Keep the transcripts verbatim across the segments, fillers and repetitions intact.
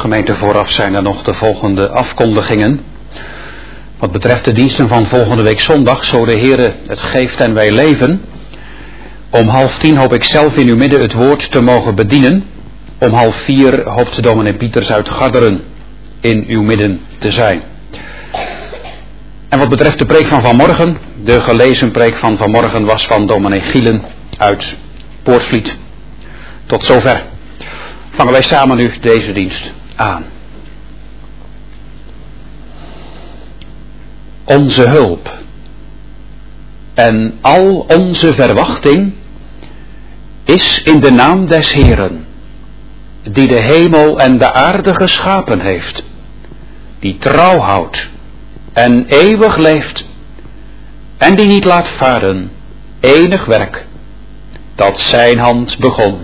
Gemeente, vooraf zijn er nog de volgende afkondigingen. Wat betreft de diensten van volgende week zondag, zo de Heere het geeft en wij leven. Om half tien hoop ik zelf in uw midden het woord te mogen bedienen. Om half vier hoopt dominee Pieters uit Garderen in uw midden te zijn. En wat betreft de preek van vanmorgen, de gelezen preek van vanmorgen was van dominee Gielen uit Poortvliet. Tot zover. Vangen wij samen nu deze dienst aan. Onze hulp en al onze verwachting is in de naam des Heeren, die de hemel en de aarde geschapen heeft, die trouw houdt en eeuwig leeft en die niet laat varen enig werk dat zijn hand begon.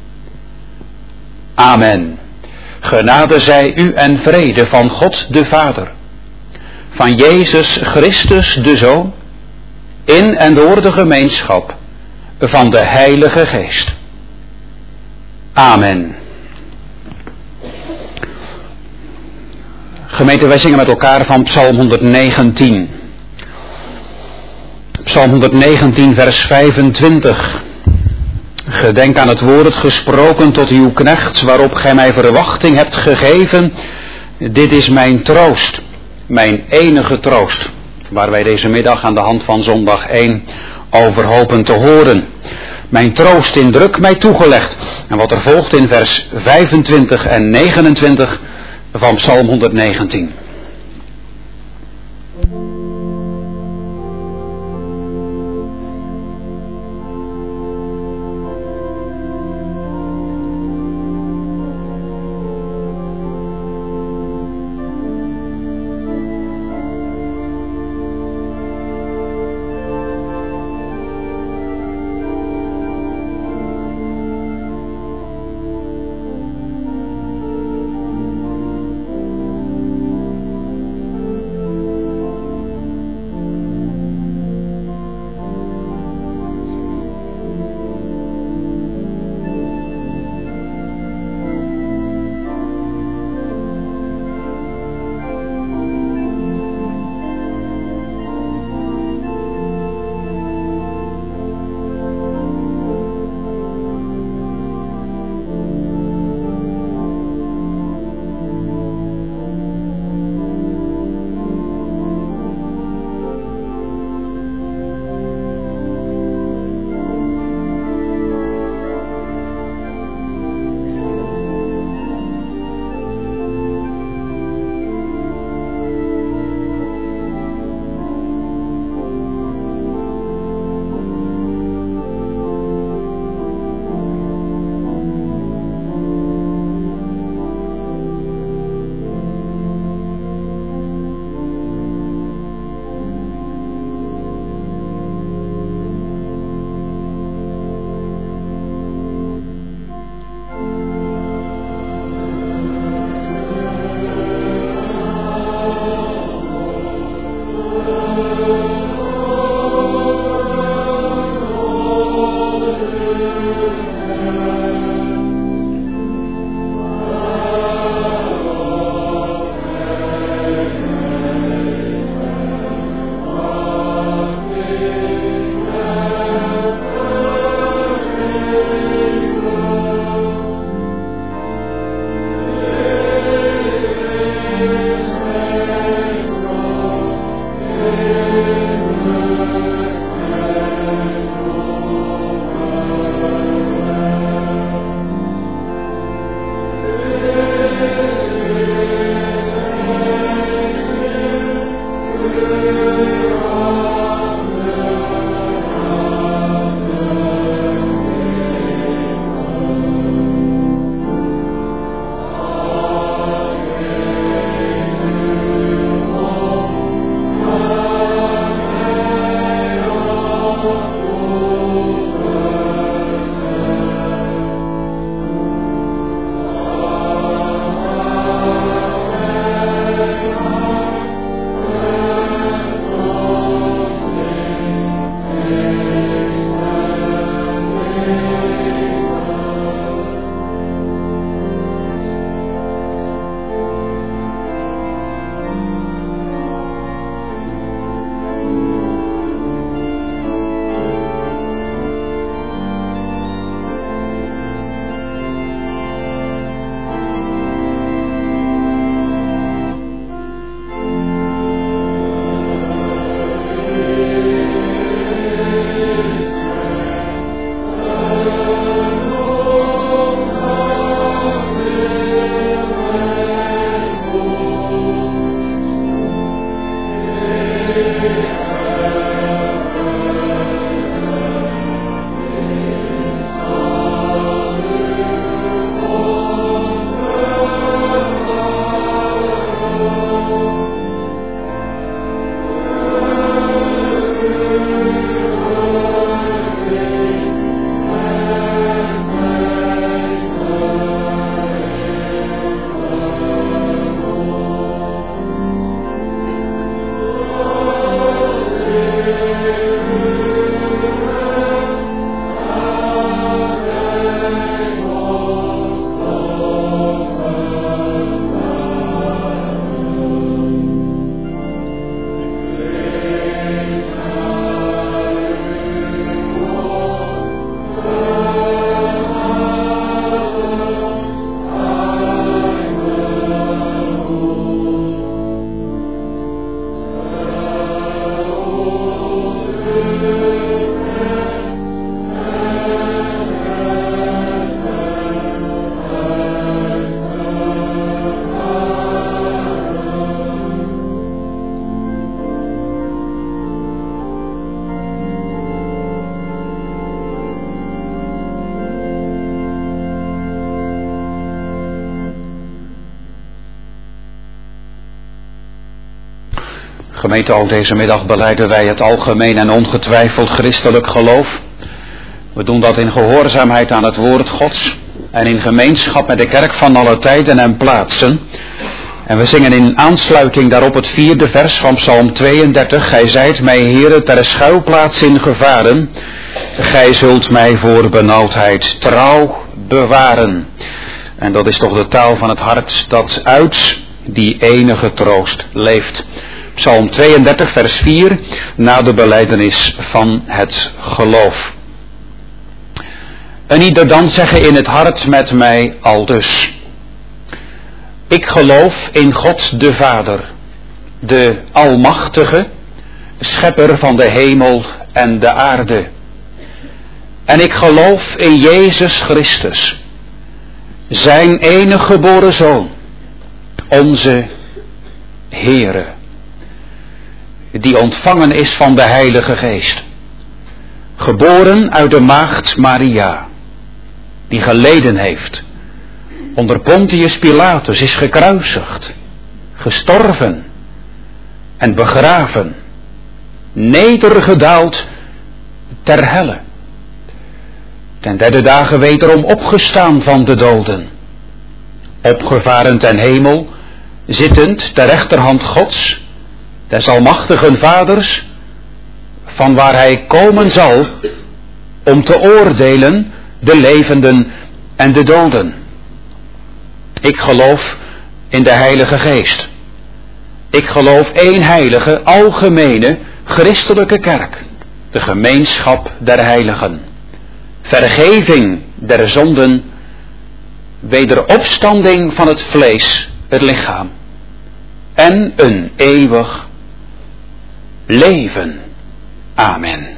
Amen. Genade zij u en vrede van God de Vader, van Jezus Christus de Zoon, in en door de gemeenschap van de Heilige Geest. Amen. Gemeente, wij zingen met elkaar van Psalm honderdnegentien. Psalm honderdnegentien, vers vijfentwintig. Gedenk aan het woord gesproken tot uw knechts, waarop gij mij verwachting hebt gegeven. Dit is mijn troost, mijn enige troost, waar wij deze middag aan de hand van zondag één over hopen te horen. Mijn troost in druk mij toegelegd. En wat er volgt in vers vijfentwintig en negenentwintig van Psalm honderdnegentien. Gemeente, ook deze middag belijden wij het algemeen en ongetwijfeld christelijk geloof. We doen dat in gehoorzaamheid aan het woord Gods en in gemeenschap met de kerk van alle tijden en plaatsen. En we zingen in aansluiting daarop het vierde vers van Psalm tweeëndertig. Gij zijt mij, Heere, ter schuilplaats in gevaren. Gij zult mij voor benauwdheid trouw bewaren. En dat is toch de taal van het hart dat uit die enige troost leeft. Psalm tweeëndertig vers vier, na de belijdenis van het geloof. En ieder dan zeggen in het hart met mij aldus. Ik geloof in God de Vader, de Almachtige, schepper van de hemel en de aarde. En ik geloof in Jezus Christus, zijn enige geboren Zoon, onze Heere, die ontvangen is van de Heilige Geest, geboren uit de maagd Maria, die geleden heeft, onder Pontius Pilatus is gekruisigd, gestorven en begraven, nedergedaald ter helle, ten derde dagen wederom opgestaan van de doden, opgevaren ten hemel, zittend ter rechterhand Gods, des almachtigen Vaders, van waar hij komen zal om te oordelen de levenden en de doden. Ik geloof in de Heilige Geest. Ik geloof één heilige, algemene, christelijke kerk, de gemeenschap der heiligen, vergeving der zonden, wederopstanding van het vlees, het lichaam, en een eeuwig leven. Amen.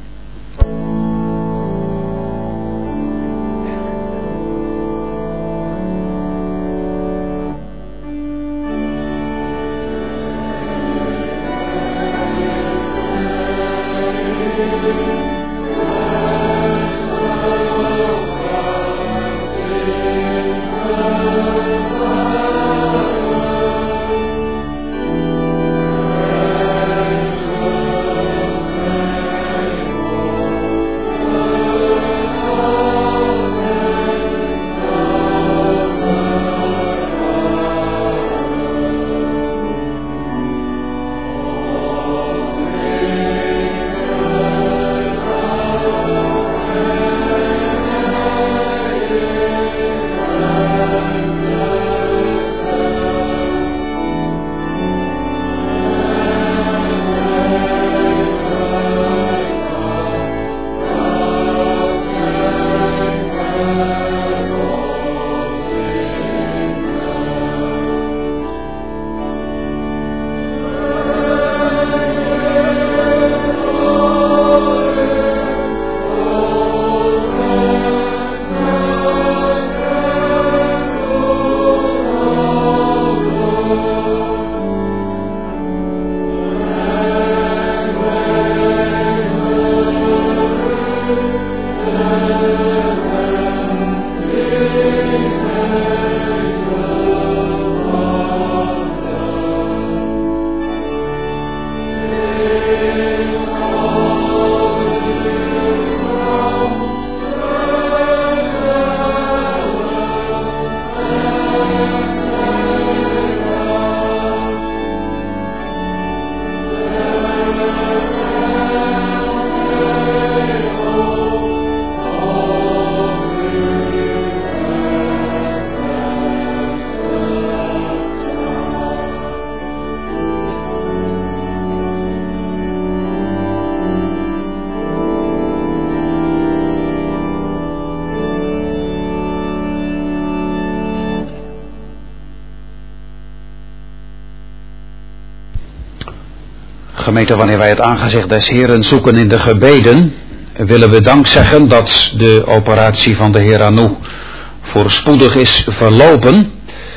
Gemeente, wanneer wij het aangezicht des Heeren zoeken in de gebeden, willen we dank zeggen dat de operatie van de Heer Anou voorspoedig is verlopen.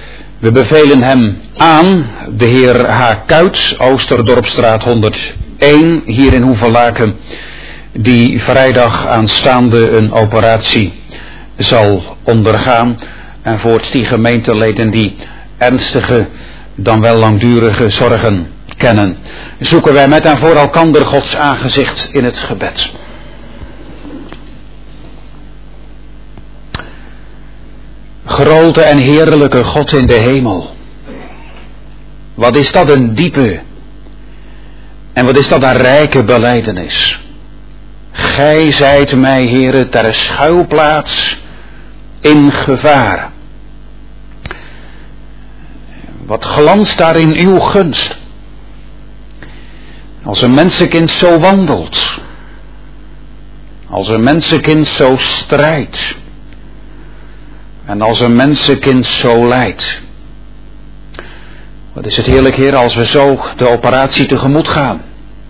We bevelen hem aan, de Heer H. Kuits, Oosterdorpstraat honderdéén, hier in Hoevelaken, die vrijdag aanstaande een operatie zal ondergaan. En voorts die gemeenteleden die ernstige, dan wel langdurige zorgen kennen, zoeken wij met en voor elkander Gods aangezicht in het gebed. Grote en heerlijke God in de hemel. Wat is dat een diepe en wat is dat een rijke belijdenis. Gij zijt mij, Heere, ter schuilplaats in gevaar. Wat glanst daar in uw gunst. Als een mensenkind zo wandelt. Als een mensenkind zo strijdt. En als een mensenkind zo lijdt. Wat is het heerlijk, Heer, als we zo de operatie tegemoet gaan.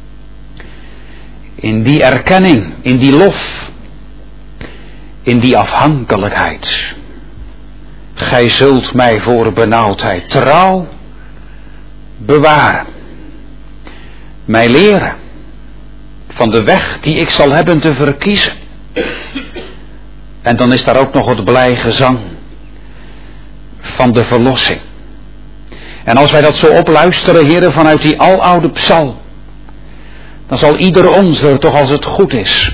In die erkenning, in die lof, in die afhankelijkheid. Gij zult mij voor benauwdheid trouw bewaren. Mij leren van de weg die ik zal hebben te verkiezen. En dan is daar ook nog het blij gezang van de verlossing. En als wij dat zo opluisteren, Heere, vanuit die aloude psalm, dan zal ieder ons er toch, als het goed is,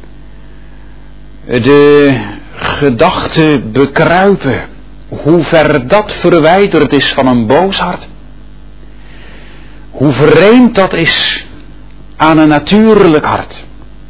de gedachte bekruipen, hoe ver dat verwijderd is van een boos hart. Hoe vreemd dat is aan een natuurlijk hart.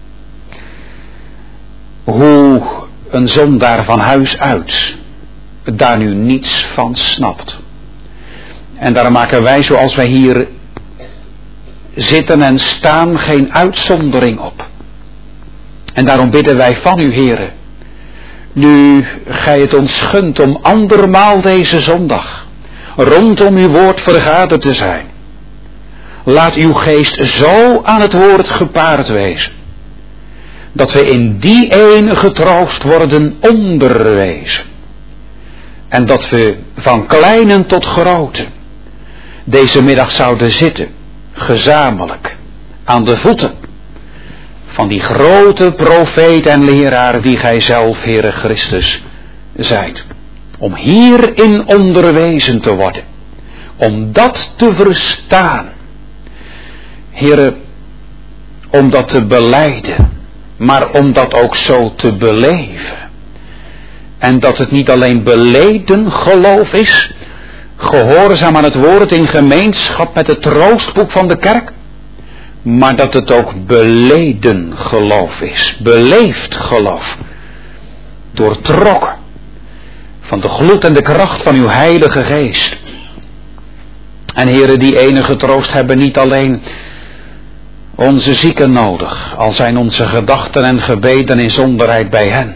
Hoe een zondaar van huis uit daar nu niets van snapt. En daar maken wij, zoals wij hier zitten en staan, geen uitzondering op. En daarom bidden wij van u, Heere, nu gij het ons gunt om andermaal deze zondag rondom uw woord vergaderd te zijn. Laat uw geest zo aan het woord gepaard wezen, dat we in die ene getroost worden onderwezen. En dat we van kleinen tot groten deze middag zouden zitten, gezamenlijk, aan de voeten van die grote profeet en leraar die gij zelf, Heere Christus, zijt. Om hierin onderwezen te worden. Om dat te verstaan. Heere, om dat te belijden, maar om dat ook zo te beleven. En dat het niet alleen beleden geloof is, gehoorzaam aan het woord in gemeenschap met het troostboek van de kerk, maar dat het ook beleden geloof is, beleefd geloof, doortrokken van de gloed en de kracht van uw Heilige Geest. En Heere, die enige troost hebben niet alleen onze zieken nodig, al zijn onze gedachten en gebeden in zonderheid bij hen.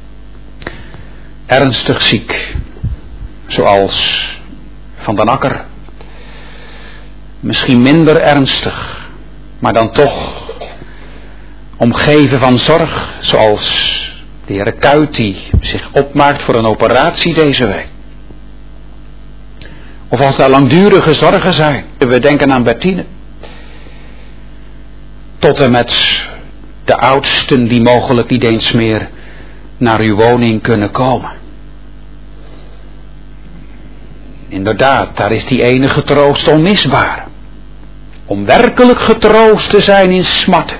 Ernstig ziek, zoals Van den Akker, misschien minder ernstig, maar dan toch omgeven van zorg, zoals de heer Kuit die zich opmaakt voor een operatie deze week. Of als daar langdurige zorgen zijn, we denken aan Bertine, tot en met de oudsten die mogelijk niet eens meer naar uw woning kunnen komen. Inderdaad, daar is die enige troost onmisbaar. Om werkelijk getroost te zijn in smarten.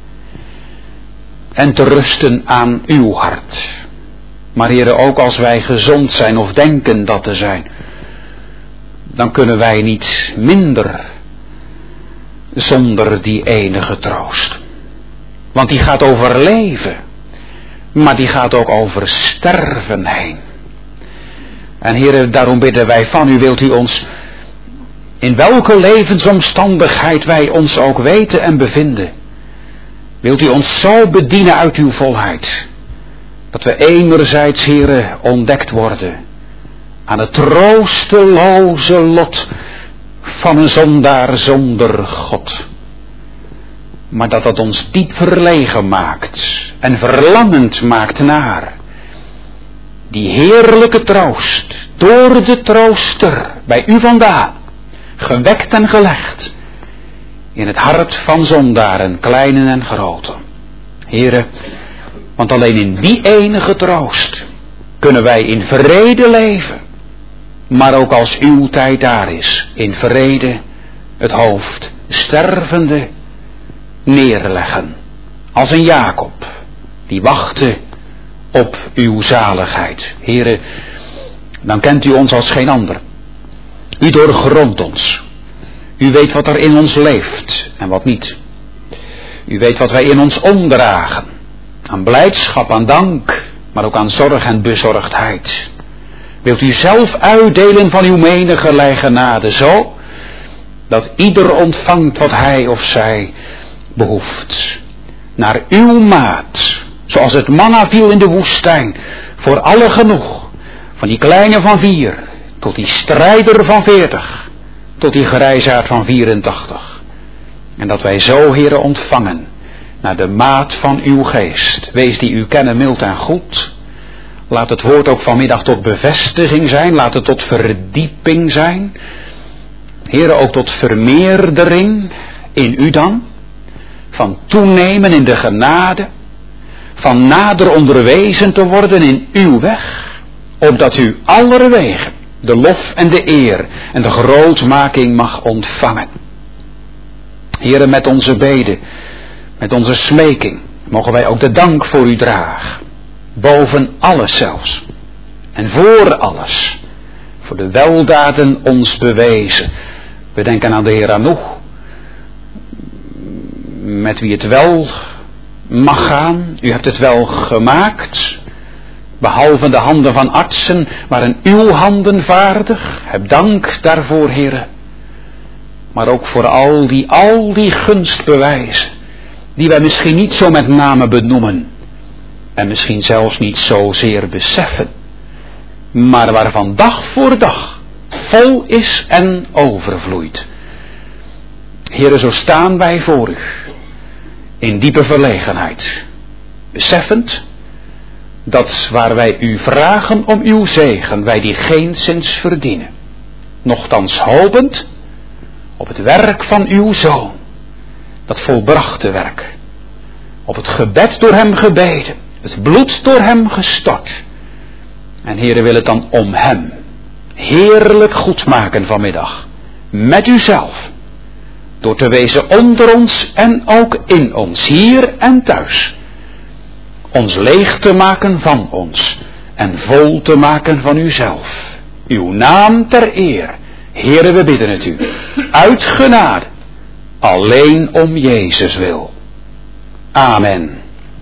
En te rusten aan uw hart. Maar Heere, ook als wij gezond zijn of denken dat te zijn, dan kunnen wij niet minder zonder die enige troost. Want die gaat over leven, maar die gaat ook over sterven heen. En Heere, daarom bidden wij van u, wilt u ons, in welke levensomstandigheid wij ons ook weten en bevinden, wilt u ons zo bedienen uit uw volheid, dat we enerzijds, Heere, ontdekt worden aan het troosteloze lot van een zondaar zonder God. Maar dat dat ons diep verlegen maakt en verlangend maakt naar die heerlijke troost, door de trooster, bij u vandaan, gewekt en gelegd, in het hart van zondaren, kleinen en groten. Heere, want alleen in die enige troost kunnen wij in vrede leven, maar ook als uw tijd daar is, in vrede het hoofd stervende neerleggen. Als een Jacob die wachtte op uw zaligheid. Heere, dan kent u ons als geen ander. U doorgrondt ons. U weet wat er in ons leeft en wat niet. U weet wat wij in ons omdragen. Aan blijdschap, aan dank, maar ook aan zorg en bezorgdheid. Wilt u zelf uitdelen van uw menige genade, zo dat ieder ontvangt wat hij of zij behoeft. Naar uw maat, zoals het manna viel in de woestijn, voor alle genoeg. Van die kleine van vier, tot die strijder van veertig, tot die grijsaard van vierentachtig. En dat wij zo, Heere, ontvangen, naar de maat van uw geest. Wees die u kennen mild en goed. Laat het woord ook vanmiddag tot bevestiging zijn, laat het tot verdieping zijn. Heere, ook tot vermeerdering in u dan. Van toenemen in de genade. Van nader onderwezen te worden in uw weg. Opdat u allerwegen de lof en de eer en de grootmaking mag ontvangen. Heere, met onze beden, met onze smeking, mogen wij ook de dank voor u dragen. Boven alles zelfs. En voor alles. Voor de weldaden ons bewezen. We denken aan de Heer Anoeg. Met wie het wel mag gaan. U hebt het wel gemaakt. Behalve de handen van artsen waren uw handen vaardig. Heb dank daarvoor, Heere. Maar ook voor al die, al die gunstbewijzen. Die wij misschien niet zo met name benoemen. En misschien zelfs niet zozeer beseffen. Maar waarvan dag voor dag vol is en overvloeit. Heere, zo staan wij voor u. In diepe verlegenheid. Beseffend dat waar wij u vragen om uw zegen, wij die geenszins verdienen. Nochtans hopend op het werk van uw Zoon. Dat volbrachte werk. Op het gebed door hem gebeden. Het bloed door hem gestort. En Heere, wil het dan om hem heerlijk goed maken vanmiddag. Met uzelf. Door te wezen onder ons en ook in ons. Hier en thuis. Ons leeg te maken van ons. En vol te maken van uzelf. Uw naam ter eer. Heere, we bidden het u. Uit genade. Alleen om Jezus wil. Amen.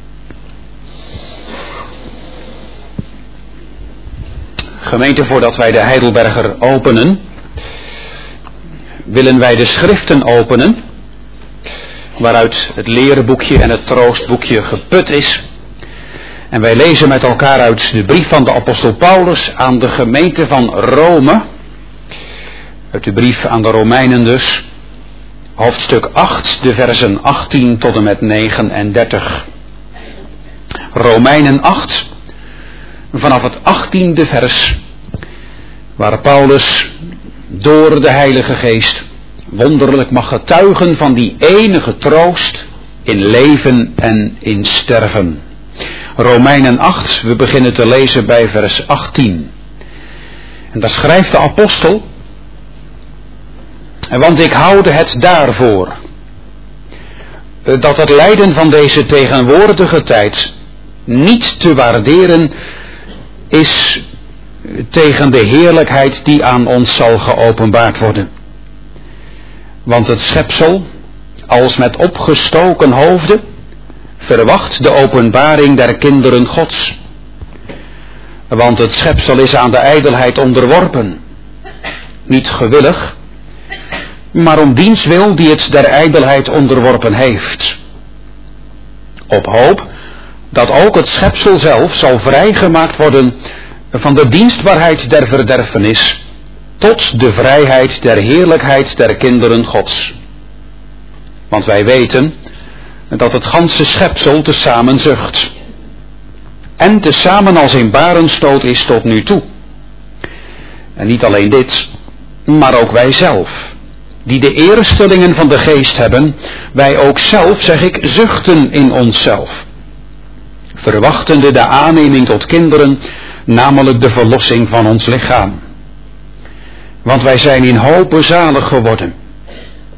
Gemeente, voordat wij de Heidelberger openen, willen wij de schriften openen, waaruit het leerboekje en het troostboekje geput is. En wij lezen met elkaar uit de brief van de apostel Paulus aan de gemeente van Rome, uit de brief aan de Romeinen dus, hoofdstuk acht, de versen achttien tot en met negenendertig. Romeinen acht, vanaf het achttiende vers, waar Paulus door de Heilige Geest wonderlijk mag getuigen van die enige troost in leven en in sterven. Romeinen acht, we beginnen te lezen bij vers achttien. En daar schrijft de apostel: want ik houde het daarvoor, dat het lijden van deze tegenwoordige tijd niet te waarderen is tegen de heerlijkheid die aan ons zal geopenbaard worden. Want het schepsel, als met opgestoken hoofden, verwacht de openbaring der kinderen Gods. Want het schepsel is aan de ijdelheid onderworpen, niet gewillig, maar om diens wil die het der ijdelheid onderworpen heeft. Op hoop dat ook het schepsel zelf zal vrijgemaakt worden van de dienstbaarheid der verderfenis tot de vrijheid der heerlijkheid der kinderen Gods. Want wij weten dat het ganse schepsel tezamen zucht en tezamen als een barenstoot is tot nu toe. En niet alleen dit, maar ook wij zelf, die de eerstelingen van de geest hebben, wij ook zelf, zeg ik, zuchten in onszelf, verwachtende de aanneming tot kinderen, namelijk de verlossing van ons lichaam. Want wij zijn in hope zalig geworden.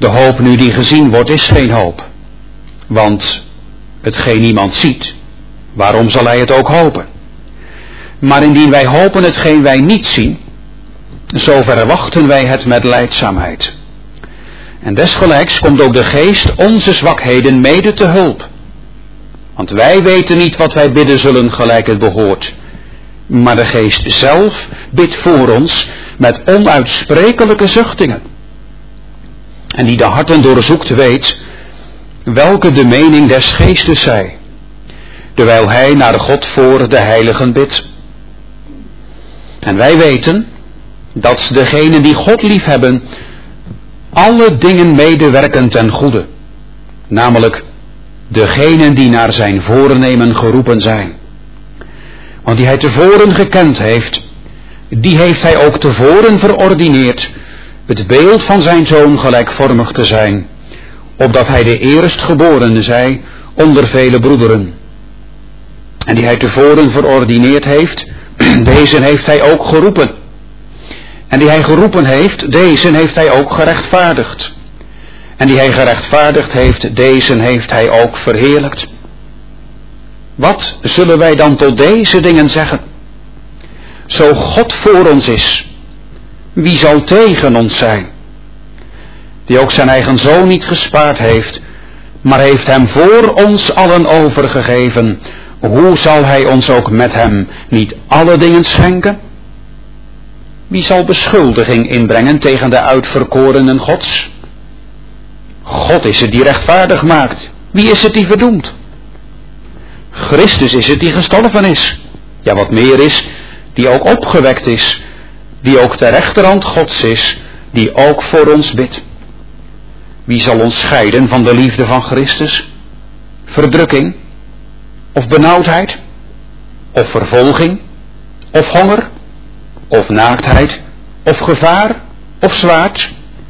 De hoop nu die gezien wordt is geen hoop. Want hetgeen niemand ziet, waarom zal hij het ook hopen? Maar indien wij hopen hetgeen wij niet zien, zo verwachten wij het met lijdzaamheid. En desgelijks komt ook de Geest onze zwakheden mede te hulp. Want wij weten niet wat wij bidden zullen gelijk het behoort. Maar de Geest zelf bidt voor ons met onuitsprekelijke zuchtingen. En die de harten doorzoekt weet, welke de mening des Geestes zij, terwijl hij naar God voor de heiligen bidt. En wij weten dat degenen die God liefhebben, alle dingen medewerken ten goede, namelijk degenen die naar zijn voornemen geroepen zijn. Want die hij tevoren gekend heeft, die heeft hij ook tevoren verordineerd het beeld van zijn zoon gelijkvormig te zijn, opdat hij de eerstgeborene zij onder vele broederen. En die hij tevoren verordineerd heeft, deze heeft hij ook geroepen. En die hij geroepen heeft, deze heeft hij ook gerechtvaardigd. En die hij gerechtvaardigd heeft, deze heeft hij ook verheerlijkt. Wat zullen wij dan tot deze dingen zeggen? Zo God voor ons is, wie zal tegen ons zijn? Die ook zijn eigen zoon niet gespaard heeft, maar heeft hem voor ons allen overgegeven. Hoe zal hij ons ook met hem niet alle dingen schenken? Wie zal beschuldiging inbrengen tegen de uitverkorenen Gods? God is het die rechtvaardig maakt. Wie is het die verdoemt? Christus is het die gestorven is. Ja, wat meer is, die ook opgewekt is, die ook ter rechterhand Gods is, die ook voor ons bidt. Wie zal ons scheiden van de liefde van Christus? Verdrukking? Of benauwdheid? Of vervolging? Of honger? Of naaktheid? Of gevaar? Of zwaard?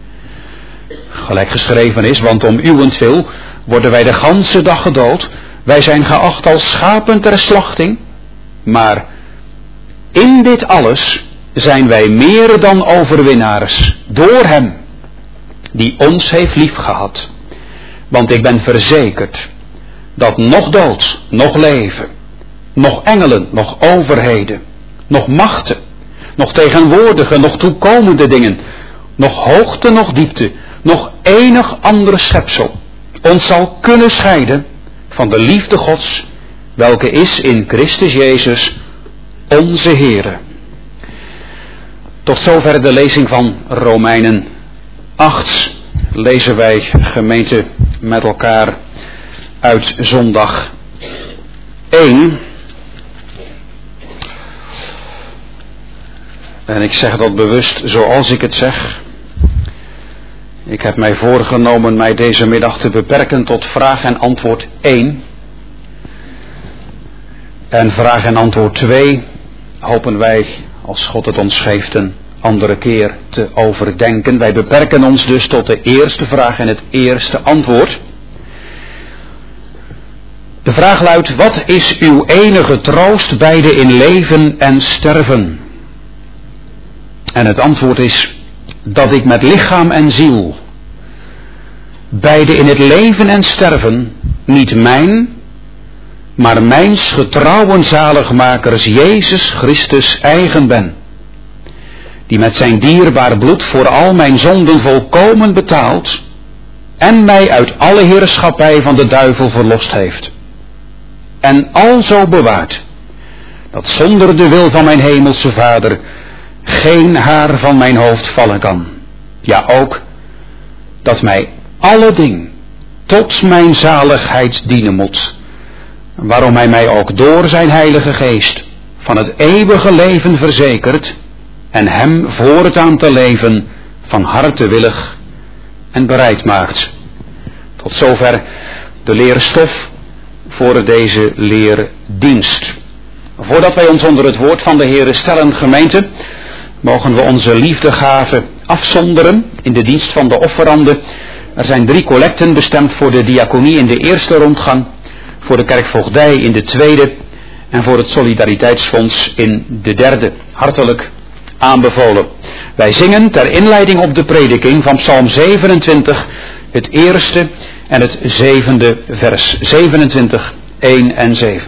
Gelijk geschreven is, want om uwentwil worden wij de ganse dag gedood. Wij zijn geacht als schapen ter slachting. Maar in dit alles zijn wij meer dan overwinnaars door hem die ons heeft liefgehad. Want ik ben verzekerd dat nog dood, nog leven, nog engelen, nog overheden, nog machten, nog tegenwoordige, nog toekomende dingen, nog hoogte, nog diepte, nog enig andere schepsel ons zal kunnen scheiden van de liefde Gods, welke is in Christus Jezus, onze Heere. Tot zover de lezing van Romeinen acht. Lezen wij, gemeente, met elkaar uit zondag één. En ik zeg dat bewust zoals ik het zeg. Ik heb mij voorgenomen mij deze middag te beperken tot vraag en antwoord één. En vraag en antwoord twee hopen wij, als God het ons geeft, een andere keer te overdenken. Wij beperken ons dus tot de eerste vraag en het eerste antwoord. De vraag luidt: wat is uw enige troost beide in leven en sterven? En het antwoord is dat ik met lichaam en ziel, beide in het leven en sterven, niet mijn, maar mijns getrouwen zaligmakers Jezus Christus eigen ben, die met zijn dierbaar bloed voor al mijn zonden volkomen betaald en mij uit alle heerschappij van de duivel verlost heeft. En alzo bewaard, dat zonder de wil van mijn hemelse Vader geen haar van mijn hoofd vallen kan. Ja, ook dat mij alle ding tot mijn zaligheid dienen moet, waarom hij mij ook door zijn heilige geest van het eeuwige leven verzekert en hem voortaan te leven van harte willig en bereid maakt. Tot zover de leerstof voor deze leerdienst. Voordat wij ons onder het woord van de Heere stellen, gemeente, mogen we onze liefdegave afzonderen in de dienst van de offerande. Er zijn drie collecten bestemd voor de diaconie in de eerste rondgang, voor de kerkvoogdij in de tweede en voor het solidariteitsfonds in de derde. Hartelijk aanbevolen. Wij zingen ter inleiding op de prediking van Psalm zevenentwintig het eerste en het zevende vers. zevenentwintig, één en zeven.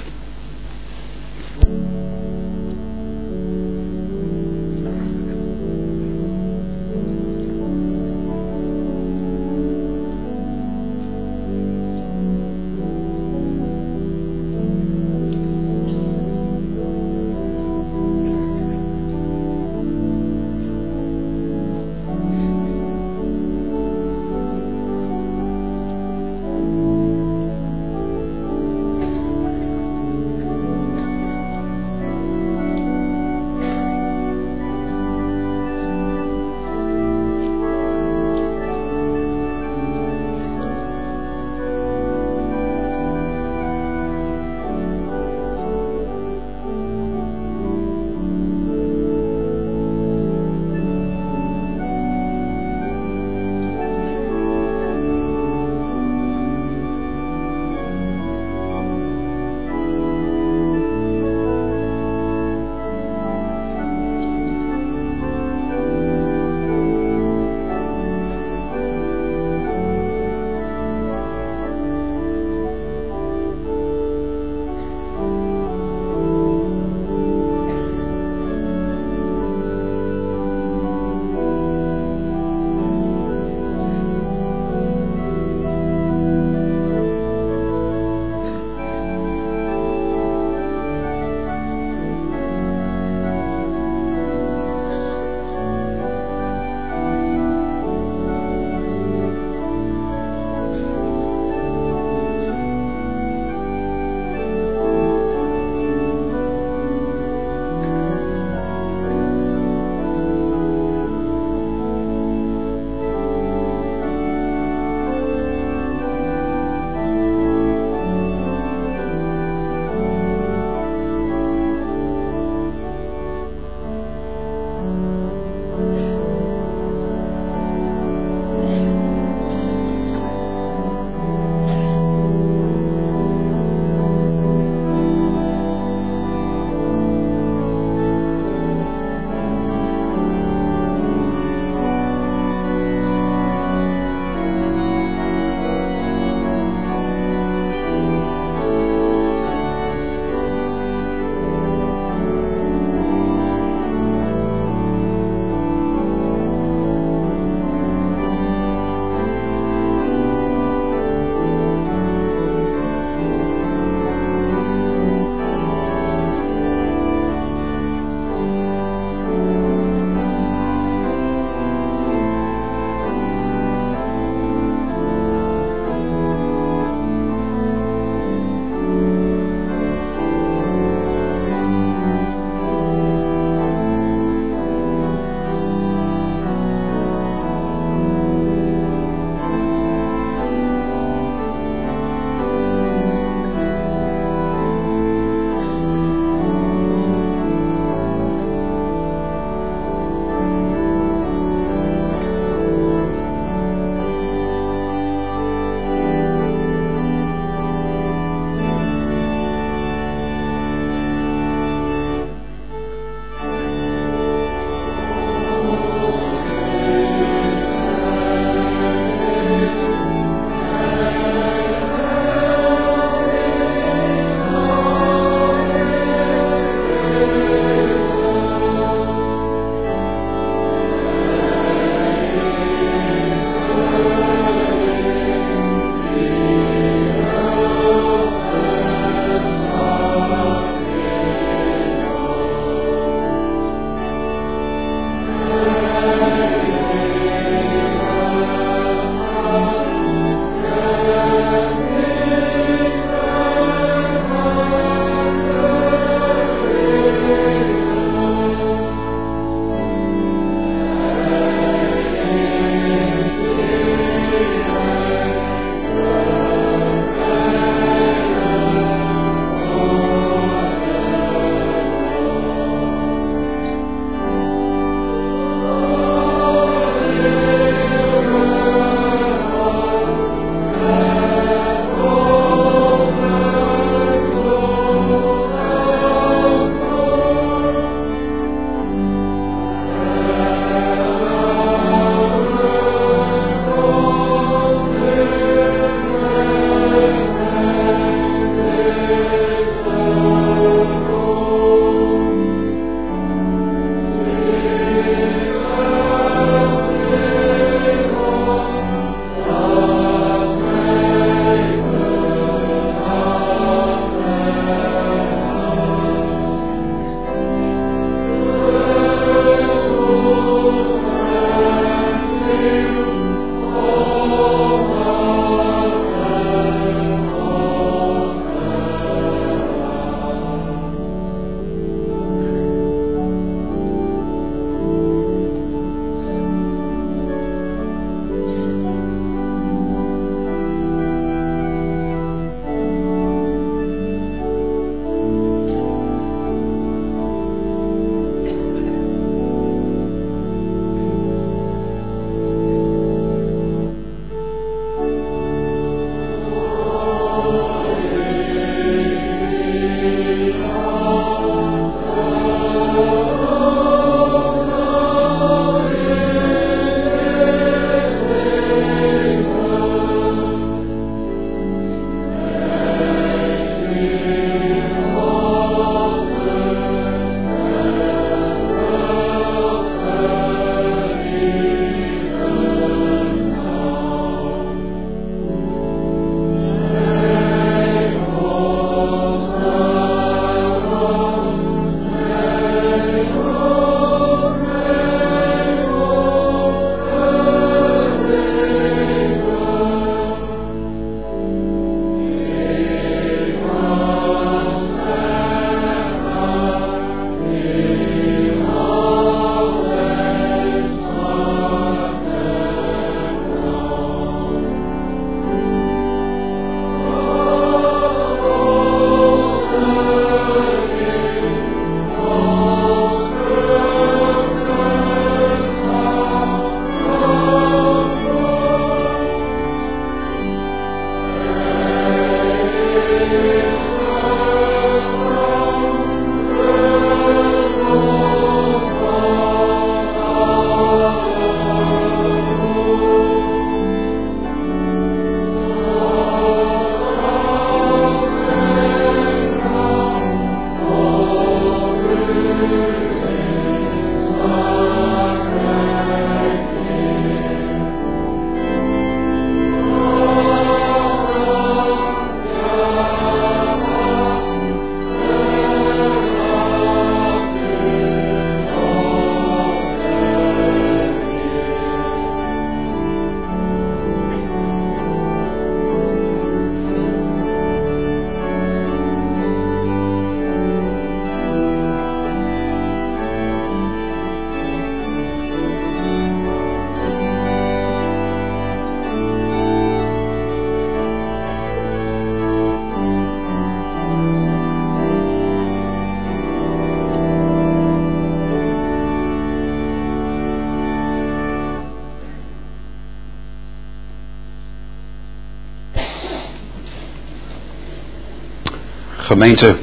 Gemeente,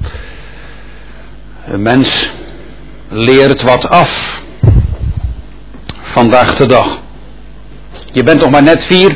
een mens leert wat af vandaag de dag. Je bent nog maar net vier.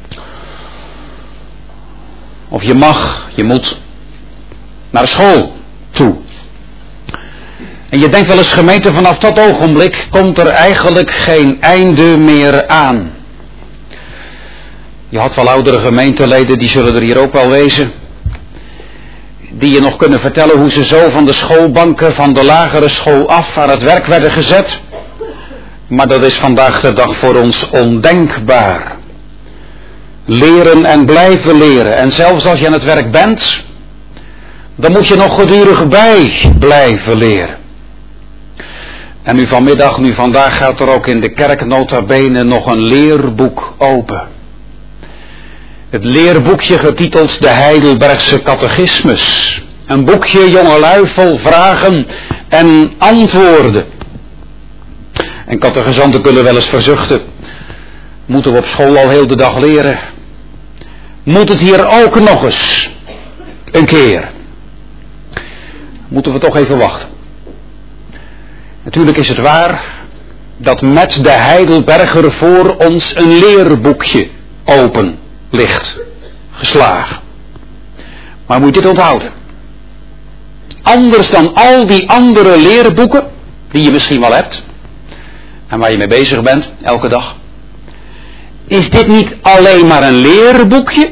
Of je mag, je moet naar school toe. En je denkt wel eens, gemeente, vanaf dat ogenblik komt er eigenlijk geen einde meer aan. Je had wel oudere gemeenteleden, die zullen er hier ook wel wezen, die je nog kunnen vertellen hoe ze zo van de schoolbanken van de lagere school af aan het werk werden gezet. Maar dat is vandaag de dag voor ons ondenkbaar. Leren en blijven leren. En zelfs als je aan het werk bent, dan moet je nog gedurig bij blijven leren. En nu vanmiddag, nu vandaag gaat er ook in de kerk nota bene nog een leerboek open. Het leerboekje getiteld de Heidelbergse Catechismus. Een boekje, jongelui, vol vragen en antwoorden. En catechizanten kunnen wel eens verzuchten. Moeten we op school al heel de dag leren? Moet het hier ook nog eens een keer? Moeten we toch even wachten. Natuurlijk is het waar dat met de Heidelberger voor ons een leerboekje open ligt, geslagen. Maar moet je dit onthouden? Anders dan al die andere leerboeken die je misschien wel hebt en waar je mee bezig bent elke dag, is dit niet alleen maar een leerboekje,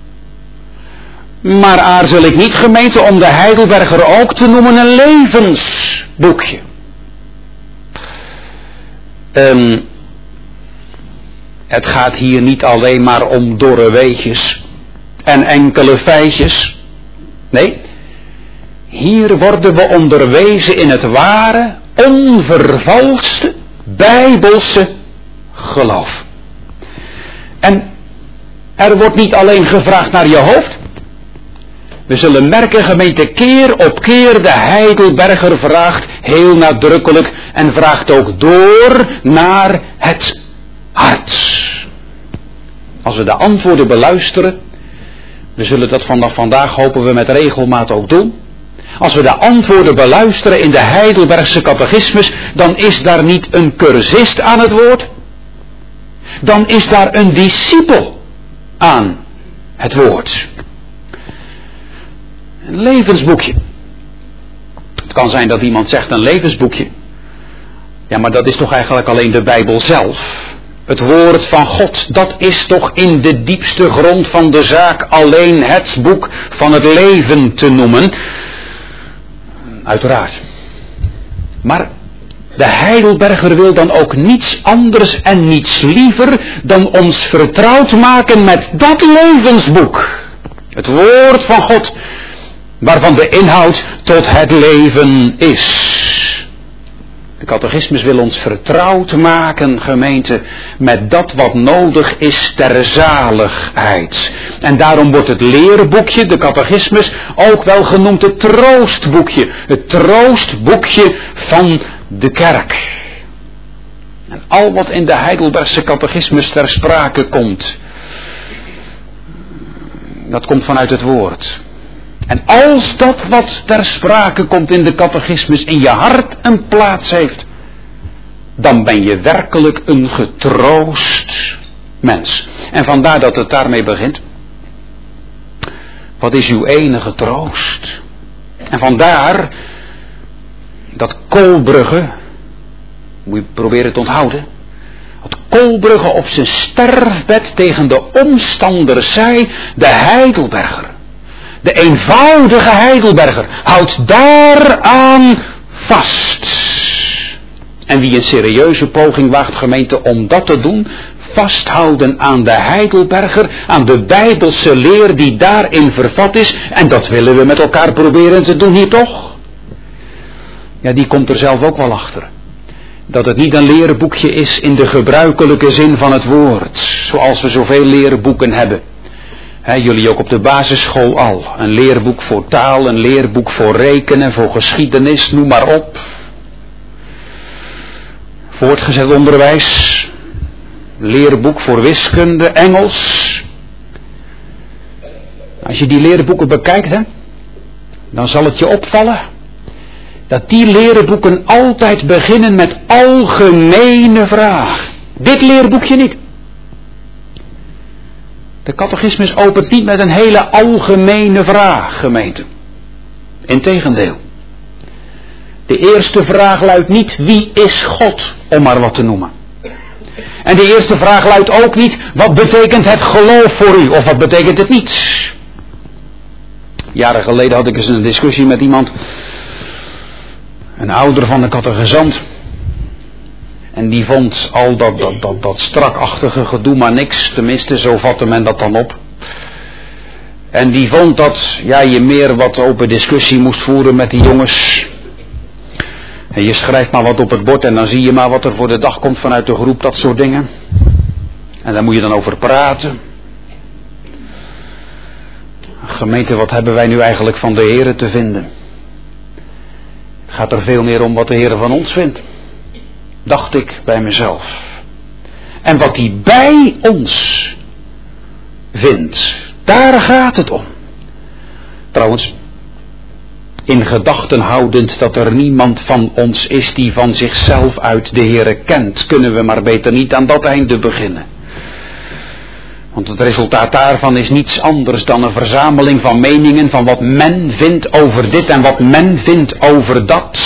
maar aarzel ik niet, gemeente, om de Heidelberger ook te noemen een levensboekje. Um, het gaat hier niet alleen maar om dorre weetjes en enkele feitjes. Nee, hier worden we onderwezen in het ware, onvervalste, bijbelse geloof. En er wordt niet alleen gevraagd naar je hoofd. We zullen merken, gemeente, keer op keer de Heidelberger vraagt heel nadrukkelijk en vraagt ook door naar het hart. Als we de antwoorden beluisteren, we zullen dat vanaf vandaag, hopen we, met regelmaat ook doen. Als we de antwoorden beluisteren in de Heidelbergse Catechismus, dan is daar niet een cursist aan het woord. Dan is daar een discipel aan het woord. Een levensboekje. Het kan zijn dat iemand zegt een levensboekje. Ja, maar dat is toch eigenlijk alleen de Bijbel zelf. Het woord van God, dat is toch in de diepste grond van de zaak alleen het boek van het leven te noemen. Uiteraard. Maar de Heidelberger wil dan ook niets anders en niets liever dan ons vertrouwd maken met dat levensboek. Het woord van God, waarvan de inhoud tot het leven is. De catechismus wil ons vertrouwd maken, gemeente, met dat wat nodig is ter zaligheid. En daarom wordt het leerboekje, de catechismus, ook wel genoemd het troostboekje. Het troostboekje van de kerk. En al wat in de Heidelbergse catechismus ter sprake komt, dat komt vanuit het woord. En als dat wat ter sprake komt in de catechismus in je hart een plaats heeft, dan ben je werkelijk een getroost mens. En vandaar dat het daarmee begint. Wat is uw enige troost? En vandaar dat Kolbrugge, moet je proberen te onthouden, dat Kolbrugge op zijn sterfbed tegen de omstanders zei, de Heidelberger, de eenvoudige Heidelberger, houdt daaraan vast. En wie een serieuze poging waagt, gemeente, om dat te doen, vasthouden aan de Heidelberger, aan de Bijbelse leer die daarin vervat is, en dat willen we met elkaar proberen te doen hier toch? Ja, die komt er zelf ook wel achter. Dat het niet een leerboekje is in de gebruikelijke zin van het woord, zoals we zoveel leerboeken hebben. He, jullie ook op de basisschool al. Een leerboek voor taal, een leerboek voor rekenen, voor geschiedenis, noem maar op. Voortgezet onderwijs, leerboek voor wiskunde, Engels. Als je die leerboeken bekijkt, hè, dan zal het je opvallen dat die leerboeken altijd beginnen met algemene vragen. Dit leerboekje niet. De catechismus opent niet met een hele algemene vraag, gemeente. Integendeel. De eerste vraag luidt niet, wie is God, om maar wat te noemen. En de eerste vraag luidt ook niet, wat betekent het geloof voor u, of wat betekent het niet. Jaren geleden had ik eens een discussie met iemand, een ouder van de catechisant. En die vond al dat, dat, dat, dat strakachtige gedoe maar niks, tenminste zo vatte men dat dan op. En die vond dat ja, je meer wat open discussie moest voeren met die jongens. En je schrijft maar wat op het bord en dan zie je maar wat er voor de dag komt vanuit de groep, dat soort dingen. En daar moet je dan over praten. Gemeente, wat hebben wij nu eigenlijk van de Heere te vinden? Het gaat er veel meer om wat de Heere van ons vindt. Dacht ik bij mezelf. En wat hij bij ons vindt, daar gaat het om. Trouwens, in gedachten houdend dat er niemand van ons is die van zichzelf uit de Heere kent, kunnen we maar beter niet aan dat einde beginnen. Want het resultaat daarvan is niets anders dan een verzameling van meningen van wat men vindt over dit en wat men vindt over dat.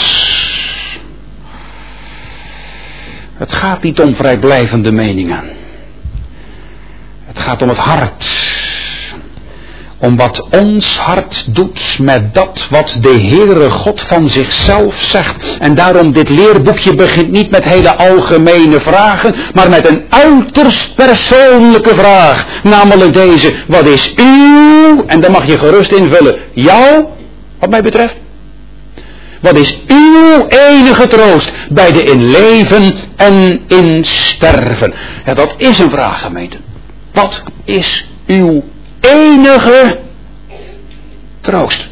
Het gaat niet om vrijblijvende meningen. Het gaat om het hart. Om wat ons hart doet met dat wat de Heere God van zichzelf zegt. En daarom dit leerboekje begint niet met hele algemene vragen, maar met een uiterst persoonlijke vraag. Namelijk deze, wat is uw, en dan mag je gerust invullen, jou, wat mij betreft. Wat is uw enige troost bij de in leven en in sterven? Ja, dat is een vraag, gemeente. Wat is uw enige troost?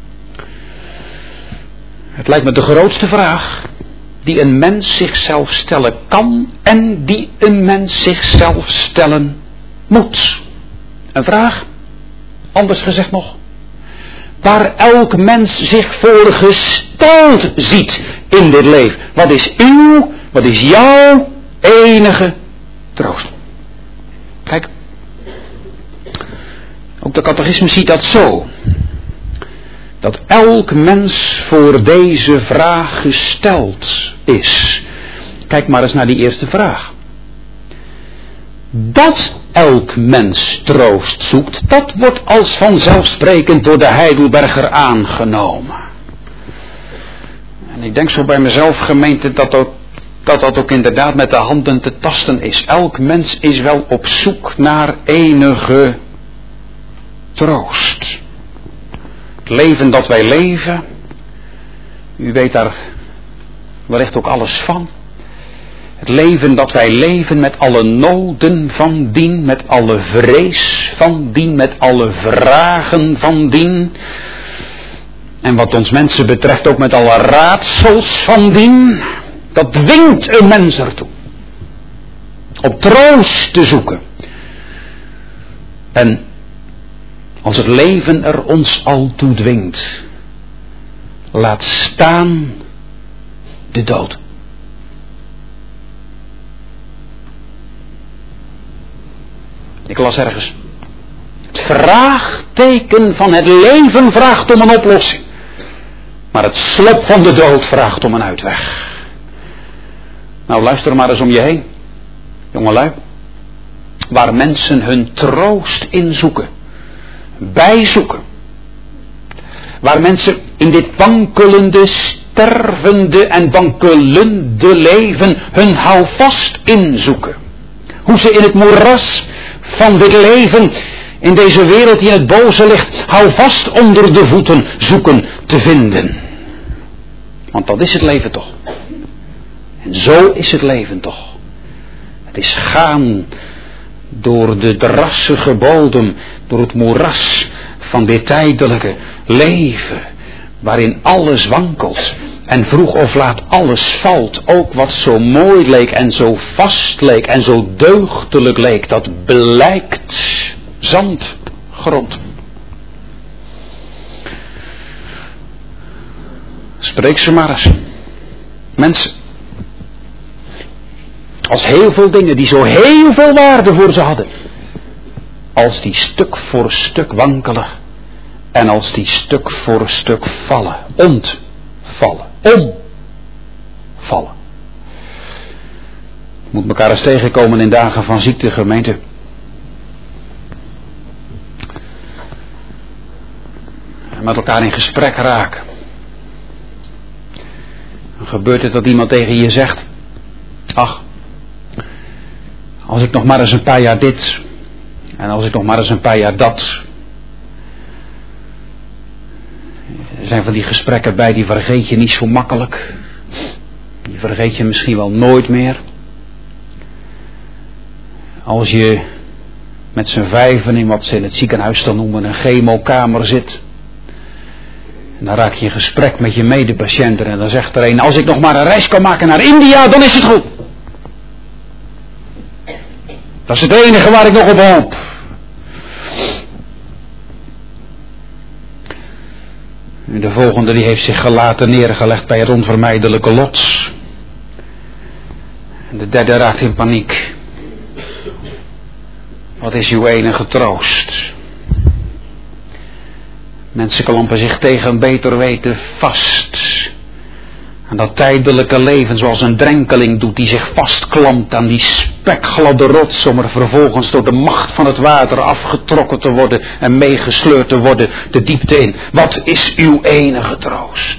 Het lijkt me de grootste vraag die een mens zichzelf stellen kan en die een mens zichzelf stellen moet. Een vraag, anders gezegd nog, waar elk mens zich voor gesteld ziet in dit leven. Wat is uw, wat is jouw enige troost? Kijk, ook de catechismus ziet dat zo. Dat elk mens voor deze vraag gesteld is. Kijk maar eens naar die eerste vraag. Dat elk mens troost zoekt, dat wordt als vanzelfsprekend door de Heidelberger aangenomen. En ik denk zo bij mezelf, gemeente, dat dat, dat dat ook inderdaad met de handen te tasten is. Elk mens is wel op zoek naar enige troost. Het leven dat wij leven, u weet daar wellicht ook alles van. Het leven dat wij leven met alle noden van dien, met alle vrees van dien, met alle vragen van dien. En wat ons mensen betreft ook met alle raadsels van dien. Dat dwingt een mens ertoe. Op troost te zoeken. En als het leven er ons al toe dwingt, laat staan de dood. Ik las ergens. Het vraagteken van het leven vraagt om een oplossing. Maar het slop van de dood vraagt om een uitweg. Nou, luister maar eens om je heen. Jongelui. Waar mensen hun troost in zoeken. Bijzoeken. Waar mensen in dit wankelende, stervende en wankelende leven hun houvast inzoeken. Hoe ze in het moeras van dit leven, in deze wereld die in het boze ligt, houvast onder de voeten zoeken te vinden. Want dat is het leven toch. En zo is het leven toch. Het is gaan door de drassige bodem, door het moeras van dit tijdelijke leven, waarin alles wankelt en vroeg of laat alles valt. Ook wat zo mooi leek en zo vast leek en zo deugdelijk leek, dat blijkt zandgrond. Spreek ze maar eens. Mensen. Als heel veel dingen die zo heel veel waarde voor ze hadden. Als die stuk voor stuk wankelen. En als die stuk voor stuk vallen. Ontvallen. Omvallen. Moet elkaar eens tegenkomen in dagen van ziekte, gemeente. En met elkaar in gesprek raken. Dan gebeurt het dat iemand tegen je zegt. Ach, als ik nog maar eens een paar jaar dit. En als ik nog maar eens een paar jaar dat. Er zijn van die gesprekken bij, die vergeet je niet zo makkelijk. Die vergeet je misschien wel nooit meer. Als je met z'n vijven in wat ze in het ziekenhuis dan noemen een chemokamer zit. En dan raak je in gesprek met je medepatiënten en dan zegt er een, als ik nog maar een reis kan maken naar India, dan is het goed. Dat is het enige waar ik nog op hoop. De volgende die heeft zich gelaten neergelegd bij het onvermijdelijke lot. En de derde raakt in paniek. Wat is uw enige troost? Mensen klampen zich tegen een beter weten vast. Aan dat tijdelijke leven zoals een drenkeling doet die zich vastklampt aan die spekgladde rots om er vervolgens door de macht van het water afgetrokken te worden en meegesleurd te worden de diepte in. Wat is uw enige troost?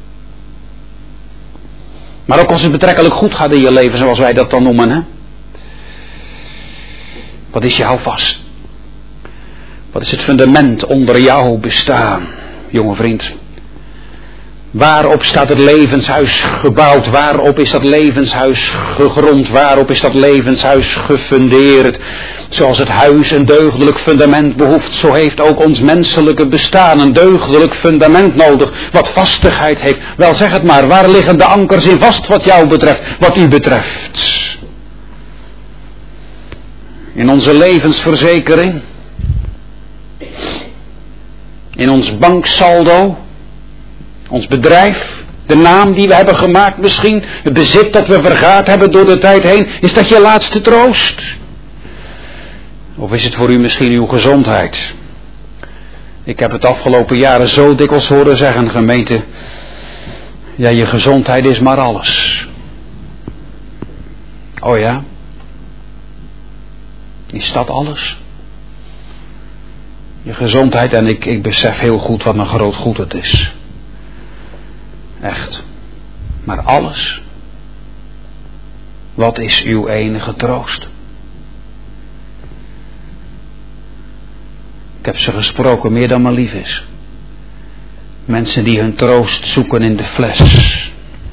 Maar ook als het betrekkelijk goed gaat in je leven zoals wij dat dan noemen, hè? Wat is jouw vast? Wat is het fundament onder jouw bestaan, jonge vriend? Waarop staat het levenshuis gebouwd? Waarop is dat levenshuis gegrond? Waarop is dat levenshuis gefundeerd? Zoals het huis een deugdelijk fundament behoeft, zo heeft ook ons menselijke bestaan een deugdelijk fundament nodig, wat vastigheid heeft. Wel, zeg het maar, waar liggen de ankers in vast wat jou betreft, wat u betreft? In onze levensverzekering? In ons banksaldo? Ons bedrijf? De naam die we hebben gemaakt misschien? Het bezit dat we vergaard hebben door de tijd heen? Is dat je laatste troost? Of is het voor u misschien uw gezondheid? Ik heb het afgelopen jaren zo dikwijls horen zeggen, gemeente. Ja, je gezondheid is maar alles. Oh ja? Is dat alles? Je gezondheid, en ik, ik besef heel goed wat een groot goed het is. Echt. Maar alles? Wat is uw enige troost? Ik heb ze gesproken meer dan maar lief is. Mensen die hun troost zoeken in de fles.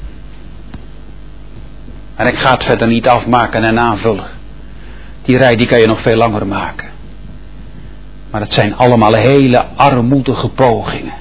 En ik ga het verder niet afmaken en aanvullen. Die rij die kan je nog veel langer maken. Maar het zijn allemaal hele armoedige pogingen.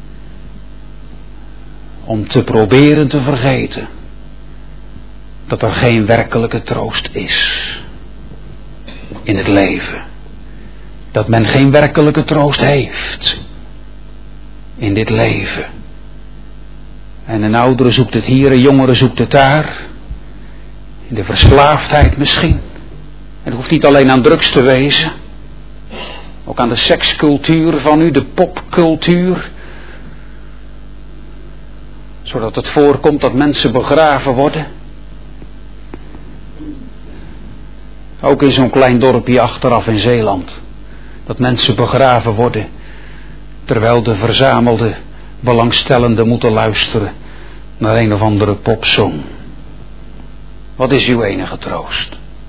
Om te proberen te vergeten. Dat er geen werkelijke troost is. In het leven. Dat men geen werkelijke troost heeft. In dit leven. En een oudere zoekt het hier, een jongere zoekt het daar. In de verslaafdheid misschien. Het hoeft niet alleen aan drugs te wezen. Ook aan de sekscultuur van u, de popcultuur. Zodat het voorkomt dat mensen begraven worden. Ook in zo'n klein dorpje achteraf in Zeeland. Dat mensen begraven worden. Terwijl de verzamelde belangstellenden moeten luisteren naar een of andere popsong. Wat is uw enige troost?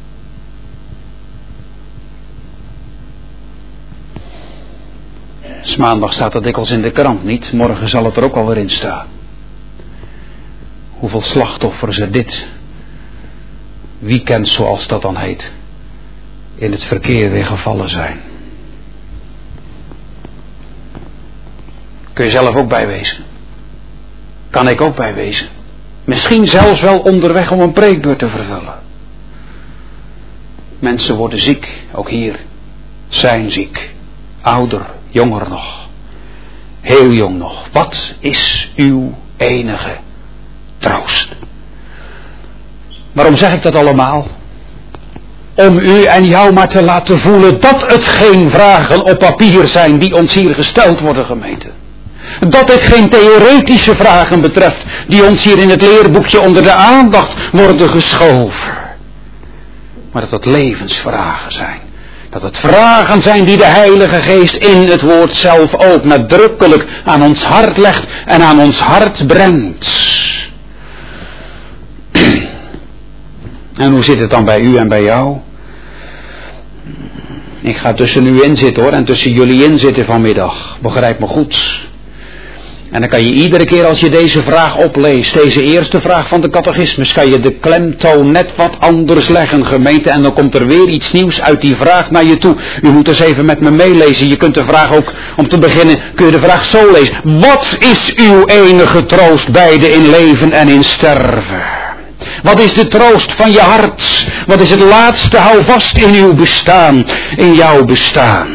Dus maandag staat dat dikwijls in de krant niet. Morgen zal het er ook alweer in staan. Hoeveel slachtoffers er dit weekend, zoals dat dan heet, in het verkeer weer gevallen zijn. Kun je zelf ook bijwezen. Kan ik ook bijwezen. Misschien zelfs wel onderweg om een preekbeurt te vervullen. Mensen worden ziek, ook hier. Zijn ziek. Ouder, jonger nog. Heel jong nog. Wat is uw enige troost. Waarom zeg ik dat allemaal? Om u en jou maar te laten voelen dat het geen vragen op papier zijn die ons hier gesteld worden, gemeente. Dat het geen theoretische vragen betreft die ons hier in het leerboekje onder de aandacht worden geschoven. Maar dat het levensvragen zijn. Dat het vragen zijn die de Heilige Geest in het woord zelf ook nadrukkelijk aan ons hart legt en aan ons hart brengt. En hoe zit het dan bij u en bij jou? Ik ga tussen u in zitten hoor, en tussen jullie in zitten vanmiddag. Begrijp me goed. En dan kan je iedere keer als je deze vraag opleest, deze eerste vraag van de catechismus, kan je de klemtoon net wat anders leggen, gemeente. En dan komt er weer iets nieuws uit die vraag naar je toe. U moet eens even met me meelezen. Je kunt de vraag ook, om te beginnen, kun je de vraag zo lezen. Wat is uw enige troost beide in leven en in sterven? Wat is de troost van je hart? Wat is het laatste houvast in uw bestaan, in jouw bestaan?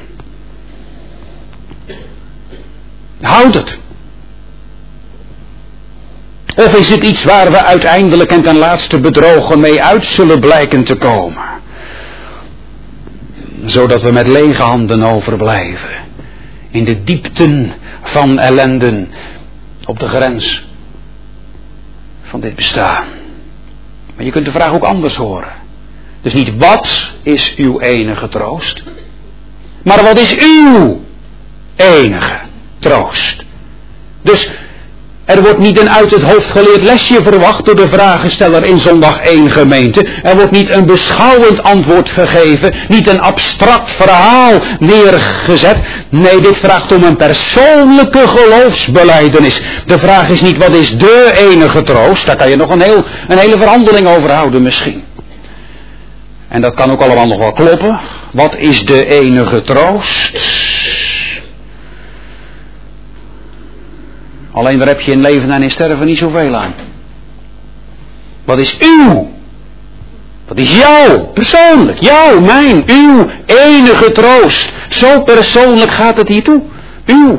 Houd het. Of is het iets waar we uiteindelijk en ten laatste bedrogen mee uit zullen blijken te komen? Zodat we met lege handen overblijven. In de diepten van ellenden. Op de grens van dit bestaan. Maar je kunt de vraag ook anders horen. Dus niet wat is uw enige troost. Maar wat is uw enige troost. Dus er wordt niet een uit het hoofd geleerd lesje verwacht door de vragensteller in zondag één gemeente. Er wordt niet een beschouwend antwoord gegeven, niet een abstract verhaal neergezet. Nee, dit vraagt om een persoonlijke geloofsbelijdenis. De vraag is niet wat is de enige troost, daar kan je nog een, heel, een hele verhandeling over houden misschien. En dat kan ook allemaal nog wel kloppen. Wat is de enige troost? Alleen daar heb je in leven en in sterven niet zoveel aan. Wat is uw? Wat is jouw? Persoonlijk. Jouw, mijn, uw enige troost. Zo persoonlijk gaat het hier toe. Uw.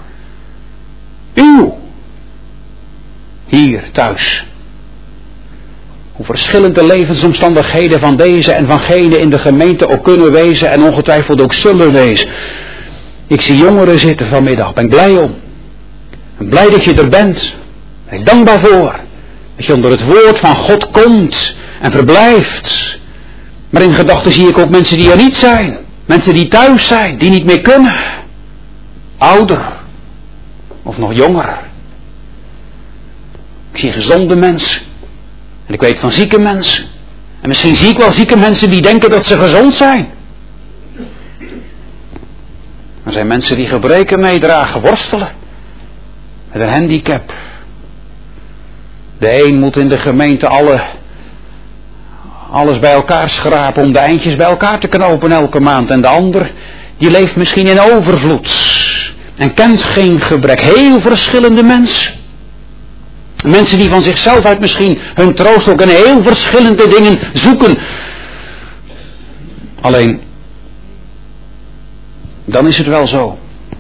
Uw. Hier, thuis. Hoe verschillend de levensomstandigheden van deze en van gene in de gemeente ook kunnen wezen en ongetwijfeld ook zullen wezen. Ik zie jongeren zitten vanmiddag, ben ik blij om. En blij dat je er bent. Ben ik dankbaar voor. Dat je onder het woord van God komt en verblijft. Maar in gedachten zie ik ook mensen die er niet zijn. Mensen die thuis zijn, die niet meer kunnen. Ouder. Of nog jonger. Ik zie gezonde mensen. En ik weet van zieke mensen. En misschien zie ik wel zieke mensen die denken dat ze gezond zijn. Er zijn mensen die gebreken meedragen, worstelen. Met een handicap. De een moet in de gemeente alle, alles bij elkaar schrapen om de eindjes bij elkaar te knopen elke maand. En de ander, die leeft misschien in overvloed. En kent geen gebrek. Heel verschillende mensen. Mensen die van zichzelf uit misschien hun troost ook in heel verschillende dingen zoeken. Alleen, dan is het wel zo.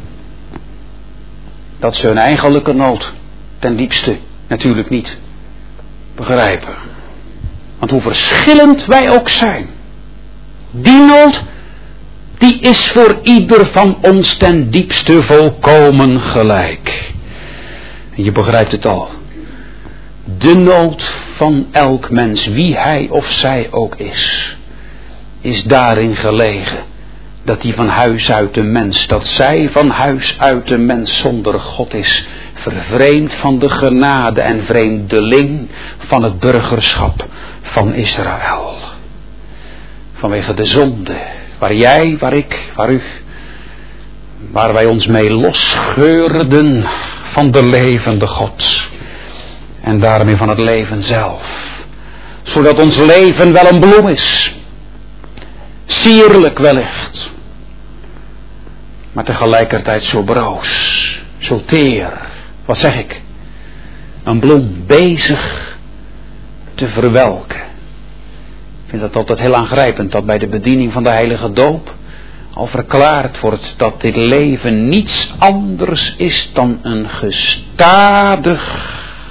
Dat ze hun eigenlijke nood ten diepste natuurlijk niet begrijpen. Want hoe verschillend wij ook zijn. Die nood, die is voor ieder van ons ten diepste volkomen gelijk. En je begrijpt het al. De nood van elk mens, wie hij of zij ook is, is daarin gelegen. Dat hij van huis uit de mens, dat zij van huis uit de mens zonder God is, vervreemd van de genade en vreemdeling van het burgerschap van Israël. Vanwege de zonde, waar jij, waar ik, waar u, waar wij ons mee losscheurden van de levende God. En daarmee van het leven zelf. Zodat ons leven wel een bloem is. Sierlijk wellicht. Maar tegelijkertijd zo broos. Zo teer. Wat zeg ik? Een bloem bezig te verwelken. Ik vind dat altijd heel aangrijpend. Dat bij de bediening van de heilige doop. al verklaard wordt dat dit leven niets anders is dan een gestadig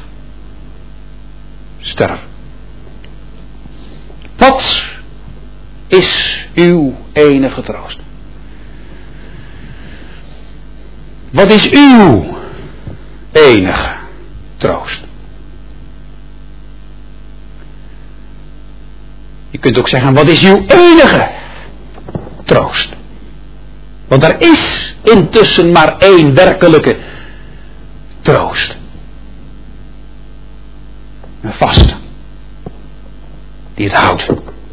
sterven. Wat is uw enige troost? Wat is uw enige troost? Je kunt ook zeggen, wat is uw enige troost? Want er is intussen maar één werkelijke troost. Een vaste. Die het houdt.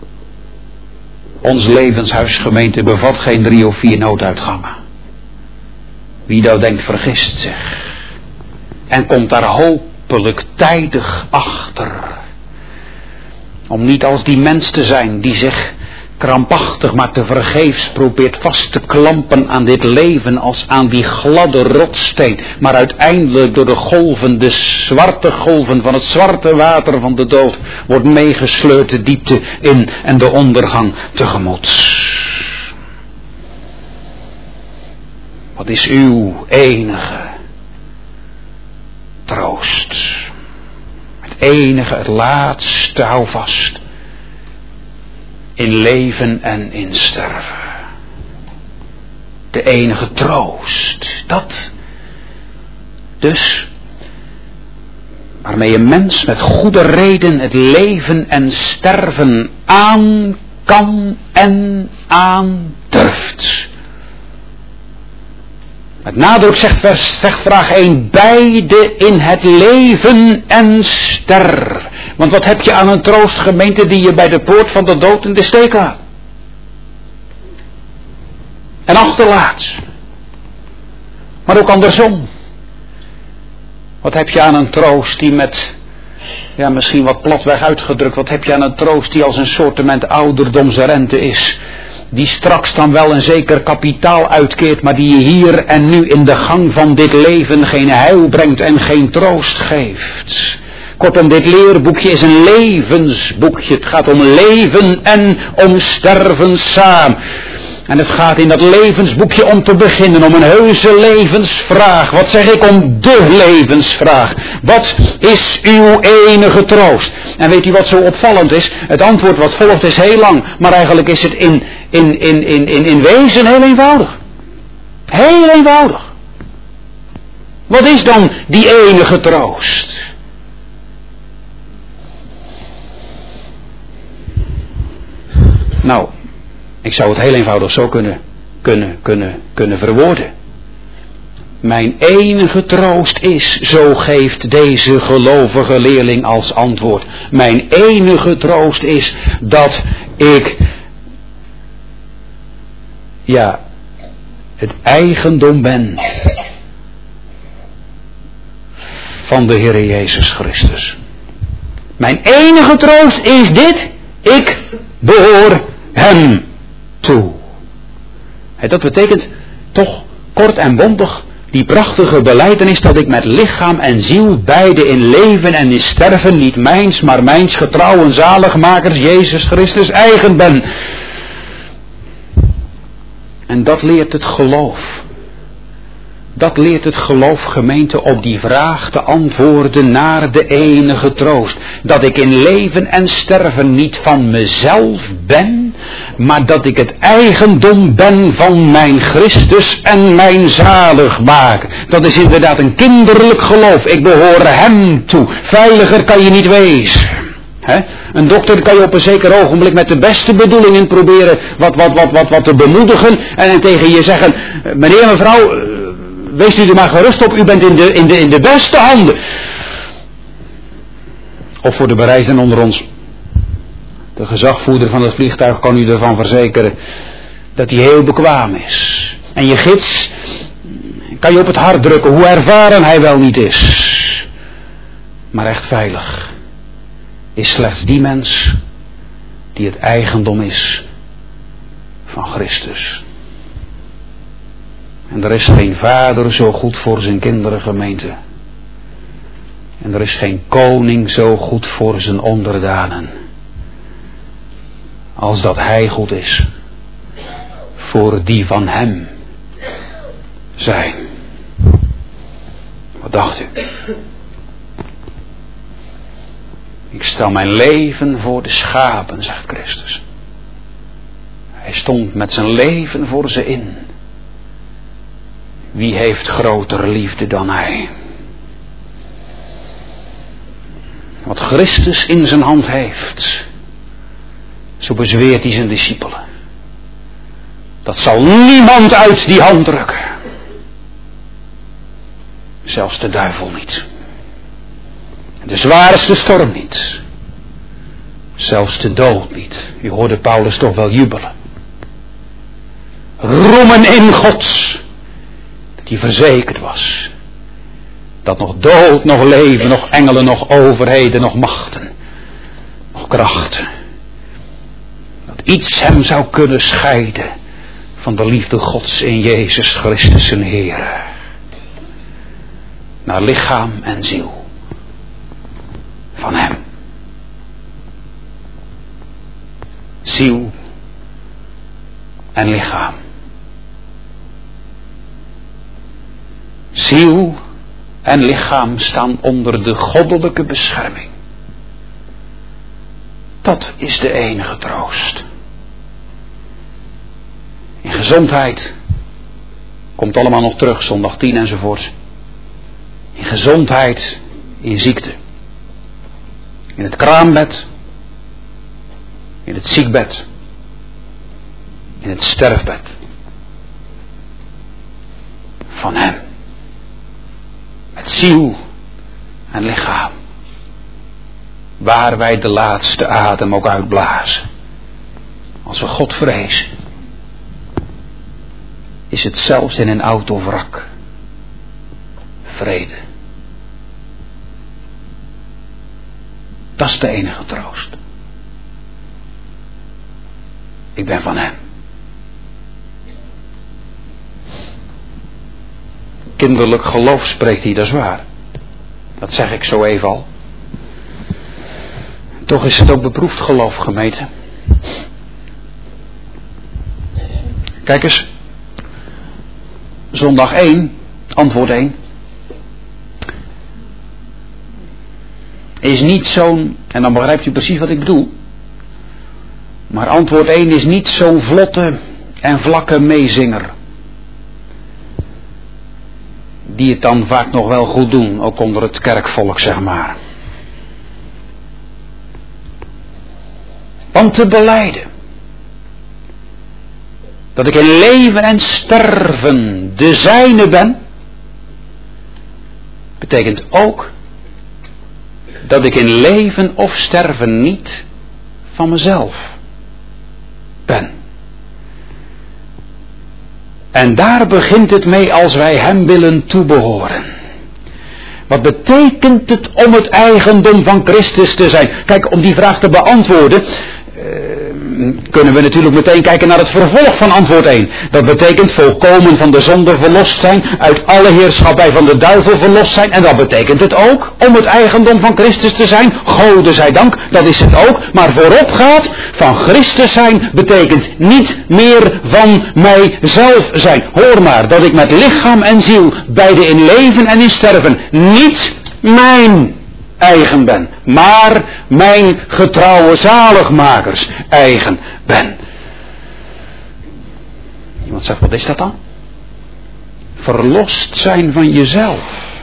Ons levenshuisgemeente bevat geen drie of vier nooduitgangen. Wie nou denkt vergist zich. En komt daar hopelijk tijdig achter. Om niet als die mens te zijn die zich krampachtig maar te vergeefs probeert vast te klampen aan dit leven als aan die gladde rotsteen. Maar uiteindelijk door de golven, de zwarte golven van het zwarte water van de dood wordt meegesleurd de diepte in en de ondergang tegemoet. Wat is uw enige troost? Het enige, het laatste, hou vast. In leven en in sterven. De enige troost. Dat dus waarmee een mens met goede reden het leven en sterven aan kan en aandurft. Met nadruk zegt, vers, zegt vraag één, beide in het leven en sterven. Want wat heb je aan een troost, gemeente, die je bij de poort van de dood in de steek laat? En achterlaat. Maar ook andersom. Wat heb je aan een troost die met, ja misschien wat platweg uitgedrukt, wat heb je aan een troost die als een soortement ouderdomsrente is? Die straks dan wel een zeker kapitaal uitkeert, maar die je hier en nu in de gang van dit leven geen heil brengt en geen troost geeft. Kortom, dit leerboekje is een levensboekje. Het gaat om leven en om sterven samen. En het gaat in dat levensboekje om te beginnen om een heuse levensvraag. Wat zeg ik om de levensvraag? Wat is uw enige troost? En weet u wat zo opvallend is? Het antwoord wat volgt is heel lang, maar eigenlijk is het in, in, in, in, in, in wezen heel eenvoudig. Heel eenvoudig. Wat is dan die enige troost? Nou, ik zou het heel eenvoudig zo kunnen, kunnen, kunnen, kunnen verwoorden. Mijn enige troost is, zo geeft deze gelovige leerling als antwoord. Mijn enige troost is dat ik, ja, het eigendom ben van de Heer Jezus Christus. Mijn enige troost is dit, ik behoor hem toe. En dat betekent toch kort en bondig die prachtige belijdenis dat ik met lichaam en ziel beide in leven en in sterven niet mijns, maar mijns getrouwen zaligmakers Jezus Christus eigen ben. En dat leert het geloof. Dat leert het geloof, gemeente, op die vraag te antwoorden naar de enige troost. Dat ik in leven en sterven niet van mezelf ben, maar dat ik het eigendom ben van mijn Christus en mijn zaligmaker. Dat is inderdaad een kinderlijk geloof. Ik behoor hem toe. Veiliger kan je niet wezen. He? Een dokter kan je op een zeker ogenblik met de beste bedoelingen proberen wat, wat, wat, wat, wat te bemoedigen en, en tegen je zeggen, meneer, mevrouw, wees u er maar gerust op, u bent in de, in de, in de beste handen. Of voor de bereisden onder ons. De gezagvoerder van het vliegtuig kan u ervan verzekeren dat hij heel bekwaam is. En je gids kan je op het hart drukken hoe ervaren hij wel niet is. Maar echt veilig is slechts die mens die het eigendom is van Christus. En er is geen vader zo goed voor zijn kinderen, gemeente. En er is geen koning zo goed voor zijn onderdanen. Als dat hij goed is voor die van hem zijn. Wat dacht u? Ik stel mijn leven voor de schapen, zegt Christus. Hij stond met zijn leven voor ze in. Wie heeft grotere liefde dan hij? Wat Christus in zijn hand heeft, zo bezweert hij zijn discipelen. Dat zal niemand uit die hand drukken. Zelfs de duivel niet. De zwaarste storm niet. Zelfs de dood niet. U hoorde Paulus toch wel jubelen. Roemen in God. Dat hij verzekerd was. Dat nog dood, nog leven, nog engelen, nog overheden, nog machten. Nog krachten. Dat iets hem zou kunnen scheiden van de liefde Gods in Jezus Christus zijn Heer. Naar lichaam en ziel. Van hem. Ziel en lichaam. Ziel en lichaam staan onder de goddelijke bescherming. Dat is de enige troost. In gezondheid komt allemaal nog terug, zondag tien enzovoort. In gezondheid, in ziekte. In het kraambed. In het ziekbed. In het sterfbed. Van hem. Met ziel en lichaam. Waar wij de laatste adem ook uitblazen. Als we God vrezen. Is het zelfs in een autovrak. Vrede. Dat is de enige troost. Ik ben van hem. Kinderlijk geloof spreekt hij, dat is waar. Dat zeg ik zo even al. Toch is het ook beproefd geloof, gemeente. Kijk eens. Zondag één, antwoord één. Is niet zo'n, en dan begrijpt u precies wat ik bedoel. Maar antwoord één is niet zo'n vlotte en vlakke meezinger. Die het dan vaak nog wel goed doen, ook onder het kerkvolk, zeg maar. Want te belijden dat ik in leven en sterven de zijne ben, betekent ook dat ik in leven of sterven niet van mezelf ben. En daar begint het mee als wij hem willen toebehoren. Wat betekent het om het eigendom van Christus te zijn? Kijk, om die vraag te beantwoorden, Uh, kunnen we natuurlijk meteen kijken naar het vervolg van antwoord één. Dat betekent volkomen van de zonde verlost zijn, uit alle heerschappij van de duivel verlost zijn. En dat betekent het ook om het eigendom van Christus te zijn. Gode zij dank, dat is het ook. Maar voorop gaat, van Christus zijn betekent niet meer van mijzelf zijn. Hoor maar, dat ik met lichaam en ziel, beide in leven en in sterven, niet mijn eigen ben, maar mijn getrouwe zaligmakers eigen ben. Iemand zegt, wat is dat dan? Verlost zijn van jezelf.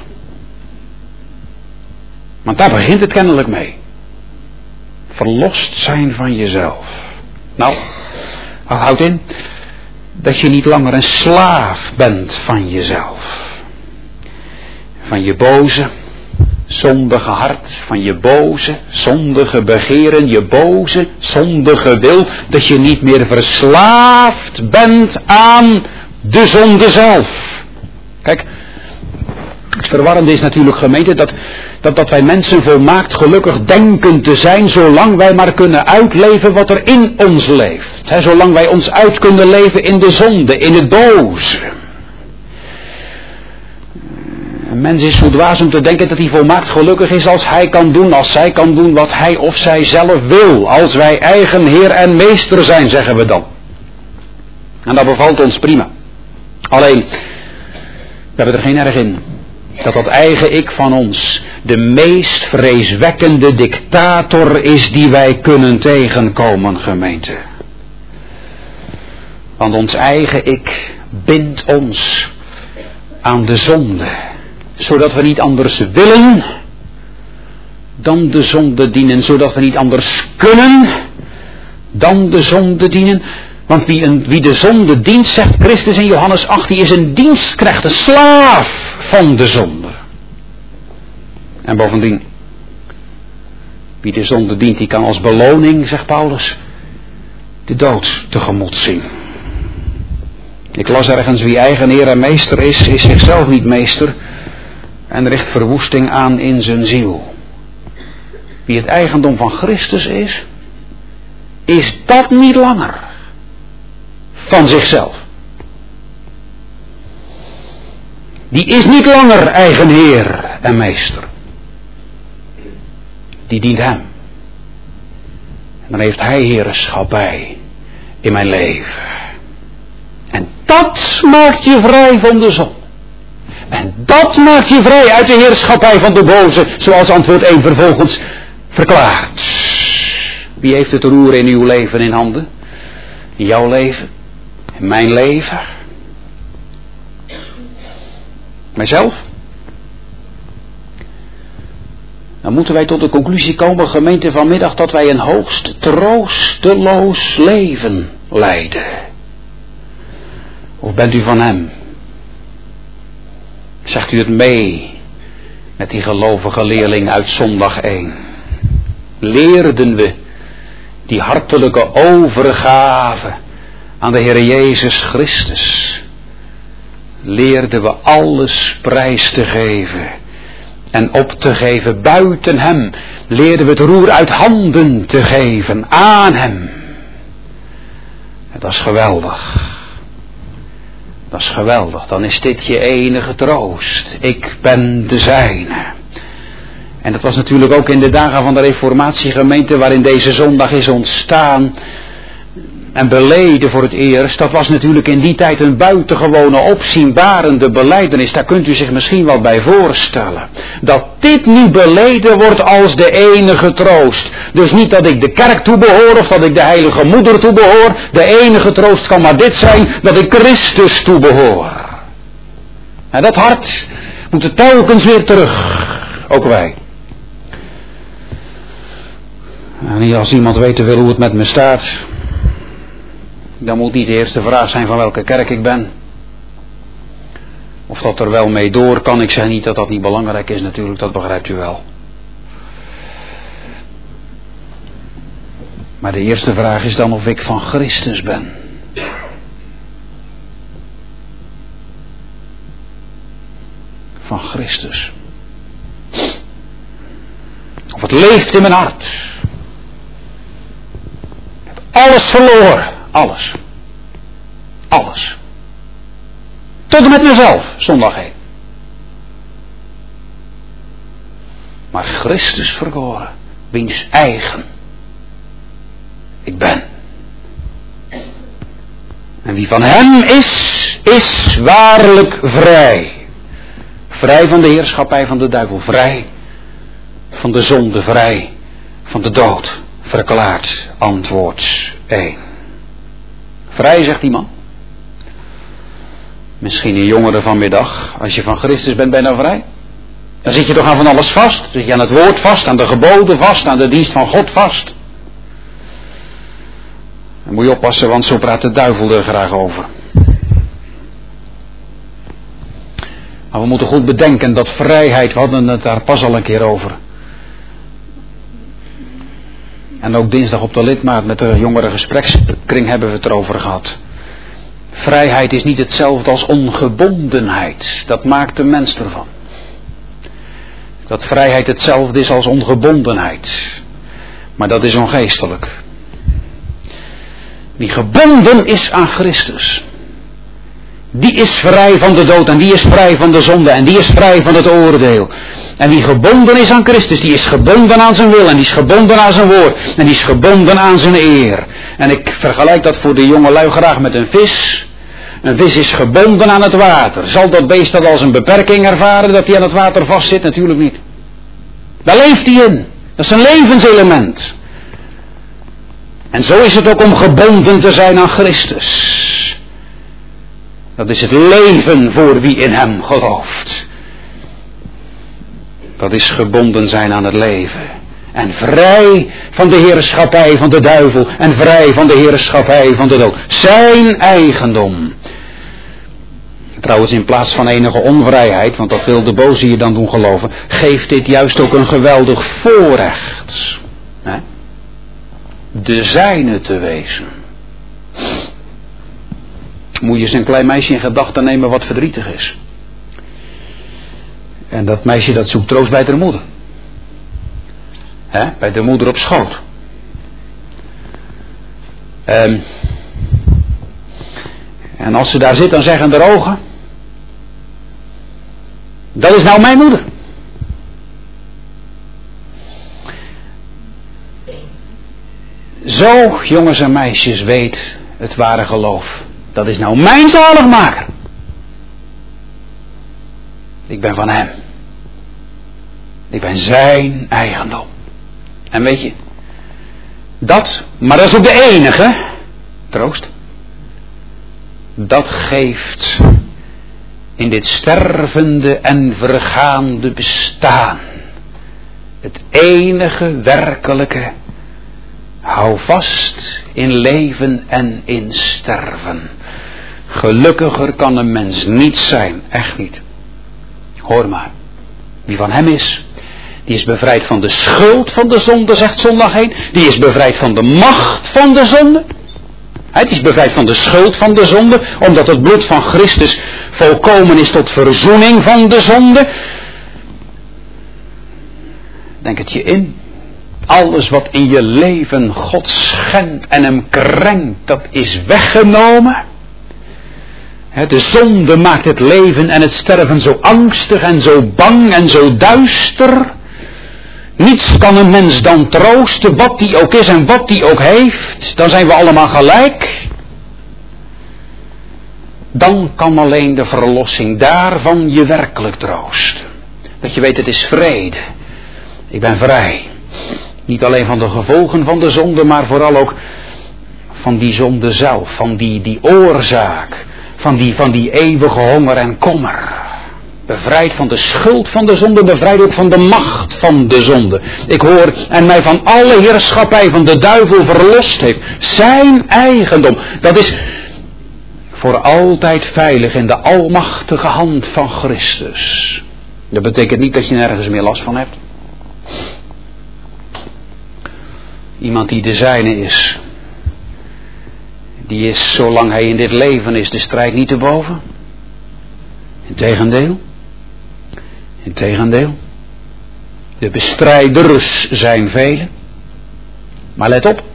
Want daar begint het kennelijk mee. Verlost zijn van jezelf. Nou, dat houdt in dat je niet langer een slaaf bent van jezelf. Van je boze, zondige hart, van je boze, zondige begeren, je boze, zondige wil, dat je niet meer verslaafd bent aan de zonde zelf. Kijk, het verwarrende is natuurlijk, gemeente, dat, dat, dat wij mensen volmaakt gelukkig denken te zijn, zolang wij maar kunnen uitleven wat er in ons leeft. He, zolang wij ons uit kunnen leven in de zonde, in het boze. Een mens is zo dwaas om te denken dat hij volmaakt gelukkig is als hij kan doen, als zij kan doen wat hij of zij zelf wil. Als wij eigen heer en meester zijn, zeggen we dan. En dat bevalt ons prima. Alleen, we hebben er geen erg in dat dat eigen ik van ons de meest vreeswekkende dictator is die wij kunnen tegenkomen, gemeente. Want ons eigen ik bindt ons aan de zonde, zodat we niet anders willen dan de zonde dienen, zodat we niet anders kunnen dan de zonde dienen. Want wie, een, wie de zonde dient, zegt Christus in Johannes acht, die is een dienstknecht, een slaaf van de zonde. En bovendien, wie de zonde dient, die kan als beloning, zegt Paulus, de dood tegemoet zien. Ik las ergens, wie eigen heer en meester is, is zichzelf niet meester en richt verwoesting aan in zijn ziel. Wie het eigendom van Christus is, is dat niet langer van zichzelf. Die is niet langer eigen heer en meester. Die dient hem. En dan heeft hij heerschappij in mijn leven. En dat maakt je vrij van de zonde. En dat maakt je vrij uit de heerschappij van de boze, zoals antwoord één vervolgens verklaart. Wie heeft het roer in uw leven in handen? In jouw leven? In mijn leven? Mijzelf? Dan moeten wij tot de conclusie komen, gemeente vanmiddag, dat wij een hoogst troosteloos leven leiden. Of bent u van hem? Zegt u het mee met die gelovige leerling uit zondag één? Leerden we die hartelijke overgave aan de Heer Jezus Christus? Leerden we alles prijs te geven en op te geven buiten hem? Leerden we het roer uit handen te geven aan hem? En dat is geweldig. Dat is geweldig. Dan is dit je enige troost. Ik ben de zijne. En dat was natuurlijk ook in de dagen van de reformatiegemeente, waarin deze zondag is ontstaan en beleden voor het eerst. Dat was natuurlijk in die tijd een buitengewone opzienbarende belijdenis. Daar kunt u zich misschien wel bij voorstellen. Dat dit nu beleden wordt als de enige troost. Dus niet dat ik de kerk toebehoor of dat ik de heilige moeder toebehoor. De enige troost kan maar dit zijn, dat ik Christus toebehoor. En dat hart moet er telkens weer terug. Ook wij. En als iemand weten wil hoe het met me staat, dan moet niet de eerste vraag zijn van welke kerk ik ben. Of dat er wel mee door kan. Ik zeg niet dat dat niet belangrijk is natuurlijk, dat begrijpt u wel. Maar de eerste vraag is dan of ik van Christus ben. Van Christus. Of het leeft in mijn hart. Ik heb alles verloren. Alles. Alles. Tot en met mezelf, zondag heen. Maar Christus verkoren, wiens eigen ik ben. En wie van hem is, is waarlijk vrij. Vrij van de heerschappij van de duivel, vrij van de zonde, vrij van de dood. Verklaard, antwoord één. Vrij, zegt die man. Misschien een jongere vanmiddag. Als je van Christus bent, ben je dan vrij? Dan zit je toch aan van alles vast. Zit je aan het woord vast, aan de geboden vast, aan de dienst van God vast. Dan moet je oppassen, want zo praat de duivel er graag over. Maar we moeten goed bedenken dat vrijheid, we hadden het daar pas al een keer over. En ook dinsdag op de lidmaat met de jongere gesprekskring hebben we het erover gehad. Vrijheid is niet hetzelfde als ongebondenheid. Dat maakt de mens ervan. Dat vrijheid hetzelfde is als ongebondenheid. Maar dat is ongeestelijk. Wie gebonden is aan Christus, Die is vrij van de dood en die is vrij van de zonde en die is vrij van het oordeel. En wie gebonden is aan Christus, die is gebonden aan zijn wil en die is gebonden aan zijn woord en die is gebonden aan zijn eer. En ik vergelijk dat voor de jongelui graag met een vis. Een vis is gebonden aan het water. Zal dat beest dat als een beperking ervaren dat hij aan het water vastzit? Natuurlijk niet. Daar leeft hij in. Dat is een levenselement. En zo is het ook om gebonden te zijn aan Christus. Dat is het leven voor wie in hem gelooft. Dat is gebonden zijn aan het leven. En vrij van de heerschappij van de duivel. En vrij van de heerschappij van de dood. Zijn eigendom. Trouwens, in plaats van enige onvrijheid, want dat wil de boze je dan doen geloven, geeft dit juist ook een geweldig voorrecht. Hè? De zijne te wezen. Moet je eens een klein meisje in gedachten nemen wat verdrietig is. En dat meisje dat zoekt troost bij de moeder. Hè? Bij de moeder op schoot. Um, en als ze daar zit dan zeggen de ogen, dat is nou mijn moeder. Zo, jongens en meisjes, weet het ware geloof. Dat is nou mijn zaligmaker. Ik ben van hem. Ik ben zijn eigendom. En weet je, dat, maar dat is ook de enige troost. Dat geeft in dit stervende en vergaande bestaan het enige werkelijke. Hou vast in leven en in sterven. Gelukkiger kan een mens niet zijn, echt niet. Hoor maar, wie van hem is, die is bevrijd van de schuld van de zonde, zegt zondag één. Die is bevrijd van de macht van de zonde. Hij is bevrijd van de schuld van de zonde, omdat het bloed van Christus volkomen is tot verzoening van de zonde. Denk het je in. Alles wat in je leven God schendt en hem krenkt, dat is weggenomen. De zonde maakt het leven en het sterven zo angstig en zo bang en zo duister. Niets kan een mens dan troosten, wat die ook is en wat die ook heeft. Dan zijn we allemaal gelijk. Dan kan alleen de verlossing daarvan je werkelijk troosten. Dat je weet, het is vrede. Ik ben vrij. Niet alleen van de gevolgen van de zonde, maar vooral ook van die zonde zelf. Van die, die oorzaak. Van die, van die eeuwige honger en kommer. Bevrijd van de schuld van de zonde, bevrijd ook van de macht van de zonde. Ik hoor, en mij van alle heerschappij van de duivel verlost heeft. Zijn eigendom. Dat is voor altijd veilig in de almachtige hand van Christus. Dat betekent niet dat je nergens meer last van hebt. Iemand die de zijne is, die is, zolang hij in dit leven is, de strijd niet te boven. Integendeel. Integendeel. De bestrijders zijn velen. Maar let op.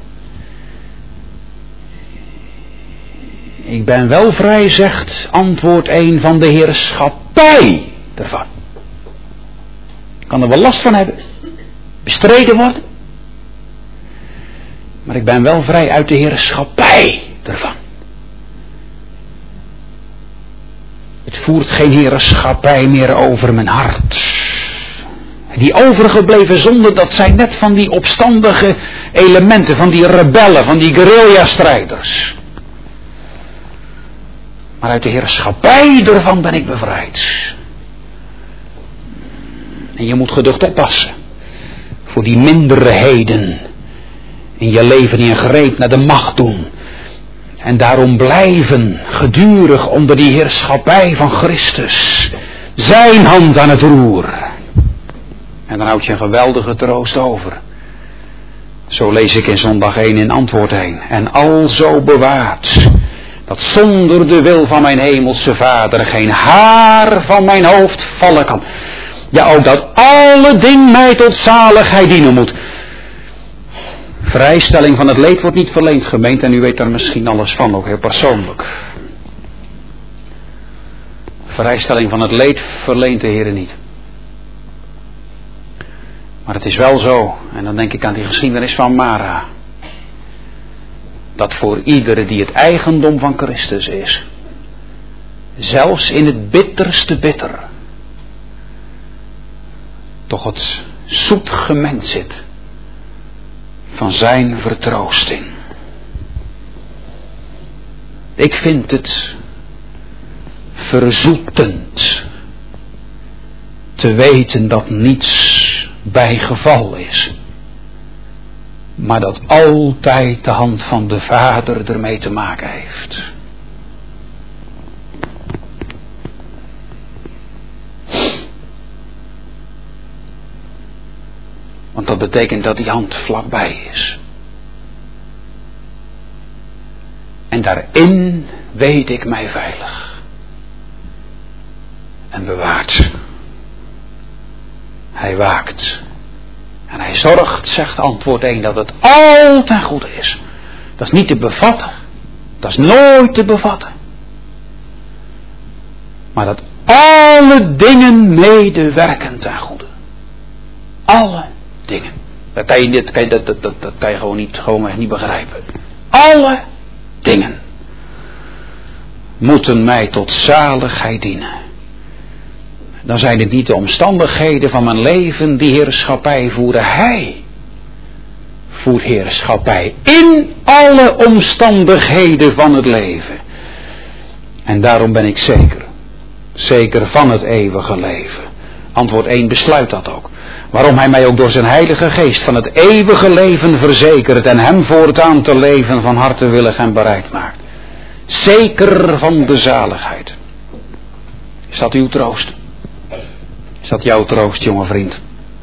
Ik ben wel vrij, zegt antwoord één van de heerschappij ervan. Ik kan er wel last van hebben. Bestreden worden. Maar ik ben wel vrij uit de heerschappij ervan. Het voert geen heerschappij meer over mijn hart. Die overgebleven zonden, dat zijn net van die opstandige elementen, van die rebellen, van die guerrilla-strijders. Maar uit de heerschappij ervan ben ik bevrijd. En je moet geducht oppassen voor die minderheden in je leven die een greep naar de macht doen. En daarom blijven gedurig onder die heerschappij van Christus. Zijn hand aan het roer. En dan houd je een geweldige troost over. Zo lees ik in zondag één in antwoord één. En alzo bewaard, dat zonder de wil van mijn hemelse Vader geen haar van mijn hoofd vallen kan. Ja, ook dat alle ding mij tot zaligheid dienen moet. Vrijstelling van het leed wordt niet verleend, gemeente, en u weet daar misschien alles van, ook heel persoonlijk. Vrijstelling van het leed verleent de Heer niet. Maar het is wel zo, en dan denk ik aan die geschiedenis van Mara, dat voor iedere die het eigendom van Christus is, zelfs in het bitterste bitter, toch het zoet gemengd zit van zijn vertroosting. Ik vind het verzoetend te weten dat niets bij geval is, maar dat altijd de hand van de Vader ermee te maken heeft. Want dat betekent dat die hand vlakbij is. En daarin weet ik mij veilig en bewaard. Hij waakt en hij zorgt, zegt antwoord één, dat het altijd goed is. Dat is niet te bevatten. Dat is nooit te bevatten. Maar dat alle dingen medewerken ten goede. Alle dingen. Dat kan je, dat kan je, dat, dat, dat, dat kan je gewoon niet, gewoon echt niet begrijpen. Alle dingen moeten mij tot zaligheid dienen. Dan zijn het niet de omstandigheden van mijn leven die heerschappij voeren. Hij voert heerschappij in alle omstandigheden van het leven. En daarom ben ik zeker. Zeker van het eeuwige leven. Antwoord één besluit dat ook. Waarom hij mij ook door zijn heilige geest van het eeuwige leven verzekert en hem voortaan te leven van harte willig en bereid maakt. Zeker van de zaligheid. Is dat uw troost? Is dat jouw troost, jonge vriend?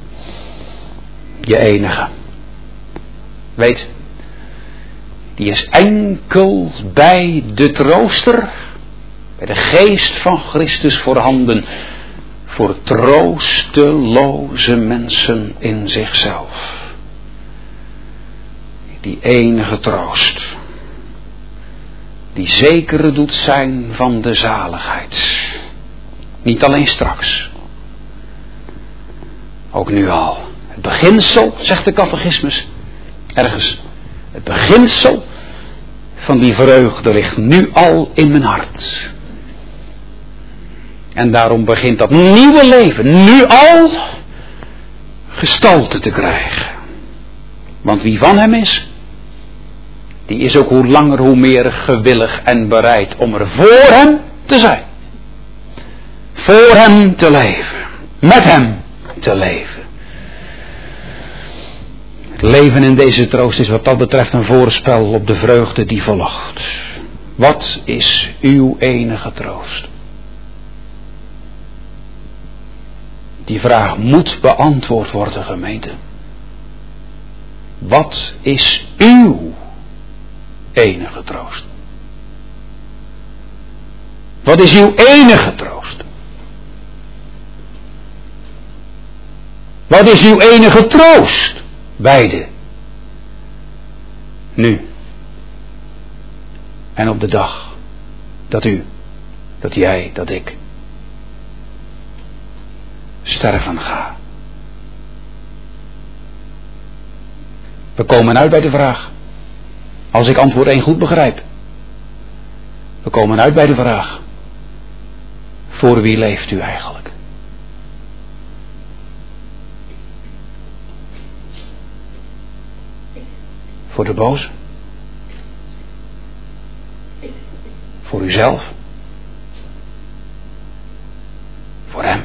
Je enige. Weet, die is enkel bij de trooster, bij de geest van Christus voorhanden, voor troosteloze mensen in zichzelf. Die enige troost, die zeker doet zijn van de zaligheid. Niet alleen straks, ook nu al. Het beginsel, zegt de catechismus, ergens, het beginsel van die vreugde ligt nu al in mijn hart. En daarom begint dat nieuwe leven nu al gestalte te krijgen. Want wie van hem is, die is ook hoe langer hoe meer gewillig en bereid om er voor hem te zijn. Voor hem te leven. Met hem te leven. Het leven in deze troost is wat dat betreft een voorspel op de vreugde die volgt. Wat is uw enige troost? Die vraag moet beantwoord worden, gemeente. Wat is uw enige troost? Wat is uw enige troost? Wat is uw enige troost? Beide. Nu. En op de dag dat u, dat jij, dat ik sterven ga. We komen uit bij de vraag. Als ik antwoord één goed begrijp. We komen uit bij de vraag. Voor wie leeft u eigenlijk? Voor de boze? Voor uzelf? Voor hem?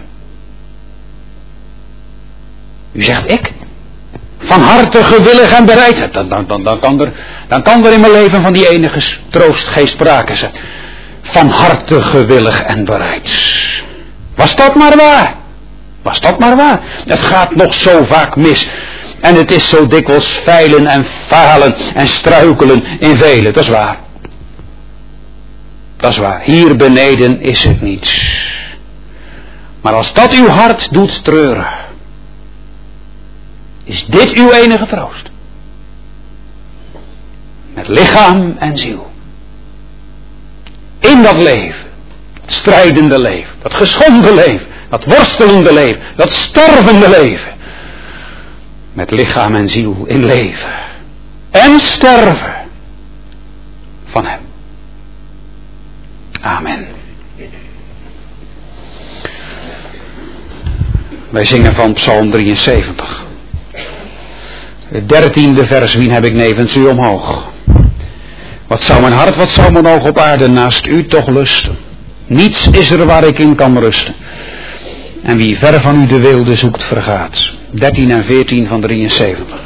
U zegt ik? Van harte gewillig en bereid. Dan, dan, dan, dan, kan er, dan kan er in mijn leven van die enige troost geen sprake zijn. Van harte gewillig en bereid. Was dat maar waar? Was dat maar waar? Het gaat nog zo vaak mis. En het is zo dikwijls feilen en falen en struikelen in velen. Dat is waar. Dat is waar. Hier beneden is het niets. Maar als dat uw hart doet treuren, is dit uw enige troost. Met lichaam en ziel. In dat leven. Het strijdende leven, dat geschonden leven, dat worstelende leven, dat stervende leven. Met lichaam en ziel in leven en sterven van hem. Amen. Wij zingen van Psalm drieënzeventig. Het dertiende vers, wien heb ik nevens u omhoog. Wat zou mijn hart, wat zou mijn oog op aarde naast u toch lusten? Niets is er waar ik in kan rusten. En wie ver van u de weelde zoekt vergaat. dertien en veertien van drieënzeventig.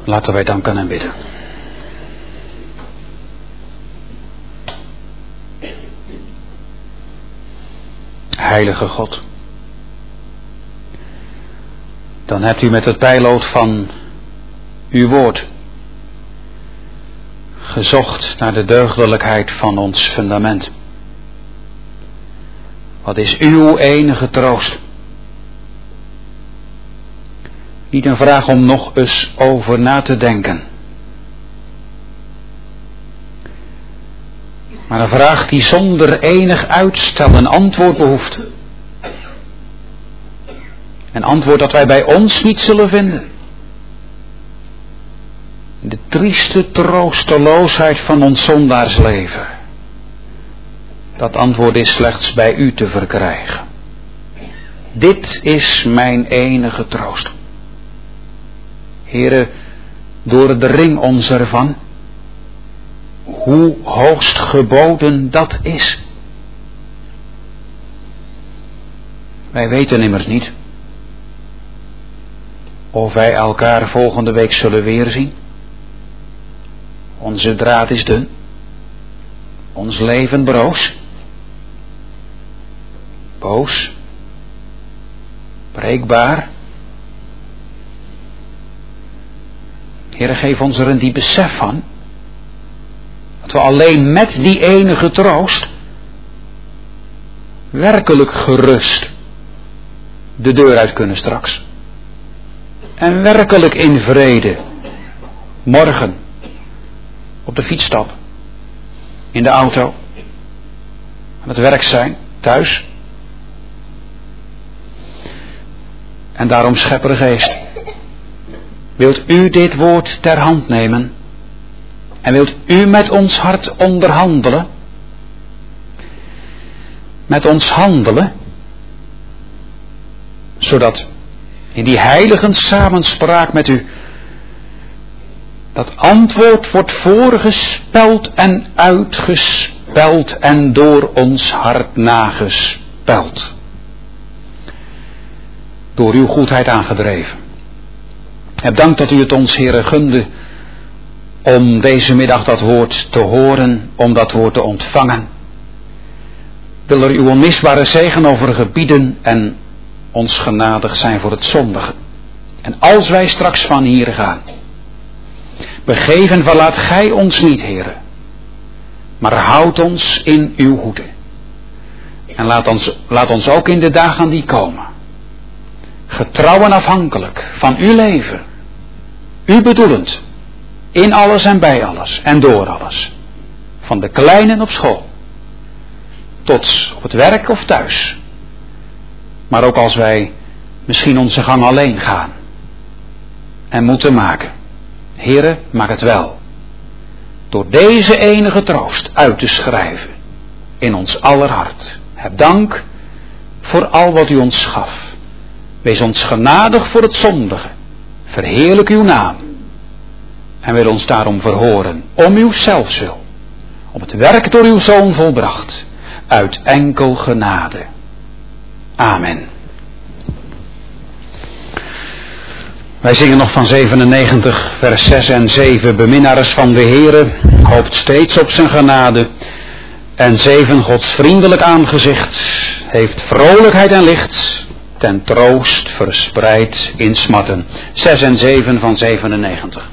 Laten wij danken en bidden. Heilige God, dan hebt u met het pijlood van uw woord gezocht naar de deugdelijkheid van ons fundament. Wat is uw enige troost? Niet een vraag om nog eens over na te denken, maar een vraag die zonder enig uitstel een antwoord behoeft. Een antwoord dat wij bij ons niet zullen vinden. De trieste troosteloosheid van ons zondaarsleven. Dat antwoord is slechts bij u te verkrijgen. Dit is mijn enige troost. Heere, door de ring ons ervan, hoe hoogst geboden dat is. Wij weten immers niet of wij elkaar volgende week zullen weerzien. Onze draad is dun, ons leven broos, boos, breekbaar. Heere, geef ons er een diep besef van, dat we alleen met die enige troost werkelijk gerust de deur uit kunnen straks. En werkelijk in vrede morgen op de fiets stappen, in de auto, aan het werk zijn, thuis. En daarom, Schepper Geest, wilt u dit woord ter hand nemen en wilt u met ons hart onderhandelen, met ons handelen, zodat in die heilige samenspraak met u dat antwoord wordt voorgespeld en uitgespeld en door ons hart nagespeld. Door uw goedheid aangedreven. Heb dank dat u het ons, Heere, gunde om deze middag dat woord te horen, om dat woord te ontvangen. Wil er uw onmisbare zegen over gebieden en ons genadig zijn voor het zondigen. En als wij straks van hier gaan, begeef en verlaat gij ons niet, Heere, maar houd ons in uw hoede. En laat ons, laat ons ook in de dagen die komen, getrouw en afhankelijk van uw leven, u bedoelend, in alles en bij alles en door alles, van de kleinen op school, tot op het werk of thuis, maar ook als wij misschien onze gang alleen gaan en moeten maken. Heere, maak het wel, door deze enige troost uit te schrijven in ons aller hart. Heb dank voor al wat u ons gaf. Wees ons genadig voor het zondige. Verheerlijk uw naam. En wil ons daarom verhoren, om uw zelfswil, om het werk door uw Zoon volbracht, uit enkel genade. Amen. Wij zingen nog van zevenennegentig, vers zes en zeven. Beminnaars van de Heere, hoopt steeds op zijn genade. En zeven, Gods vriendelijk aangezicht, heeft vrolijkheid en licht, ten troost verspreid in smatten. Zes en zeven van zevenennegentig.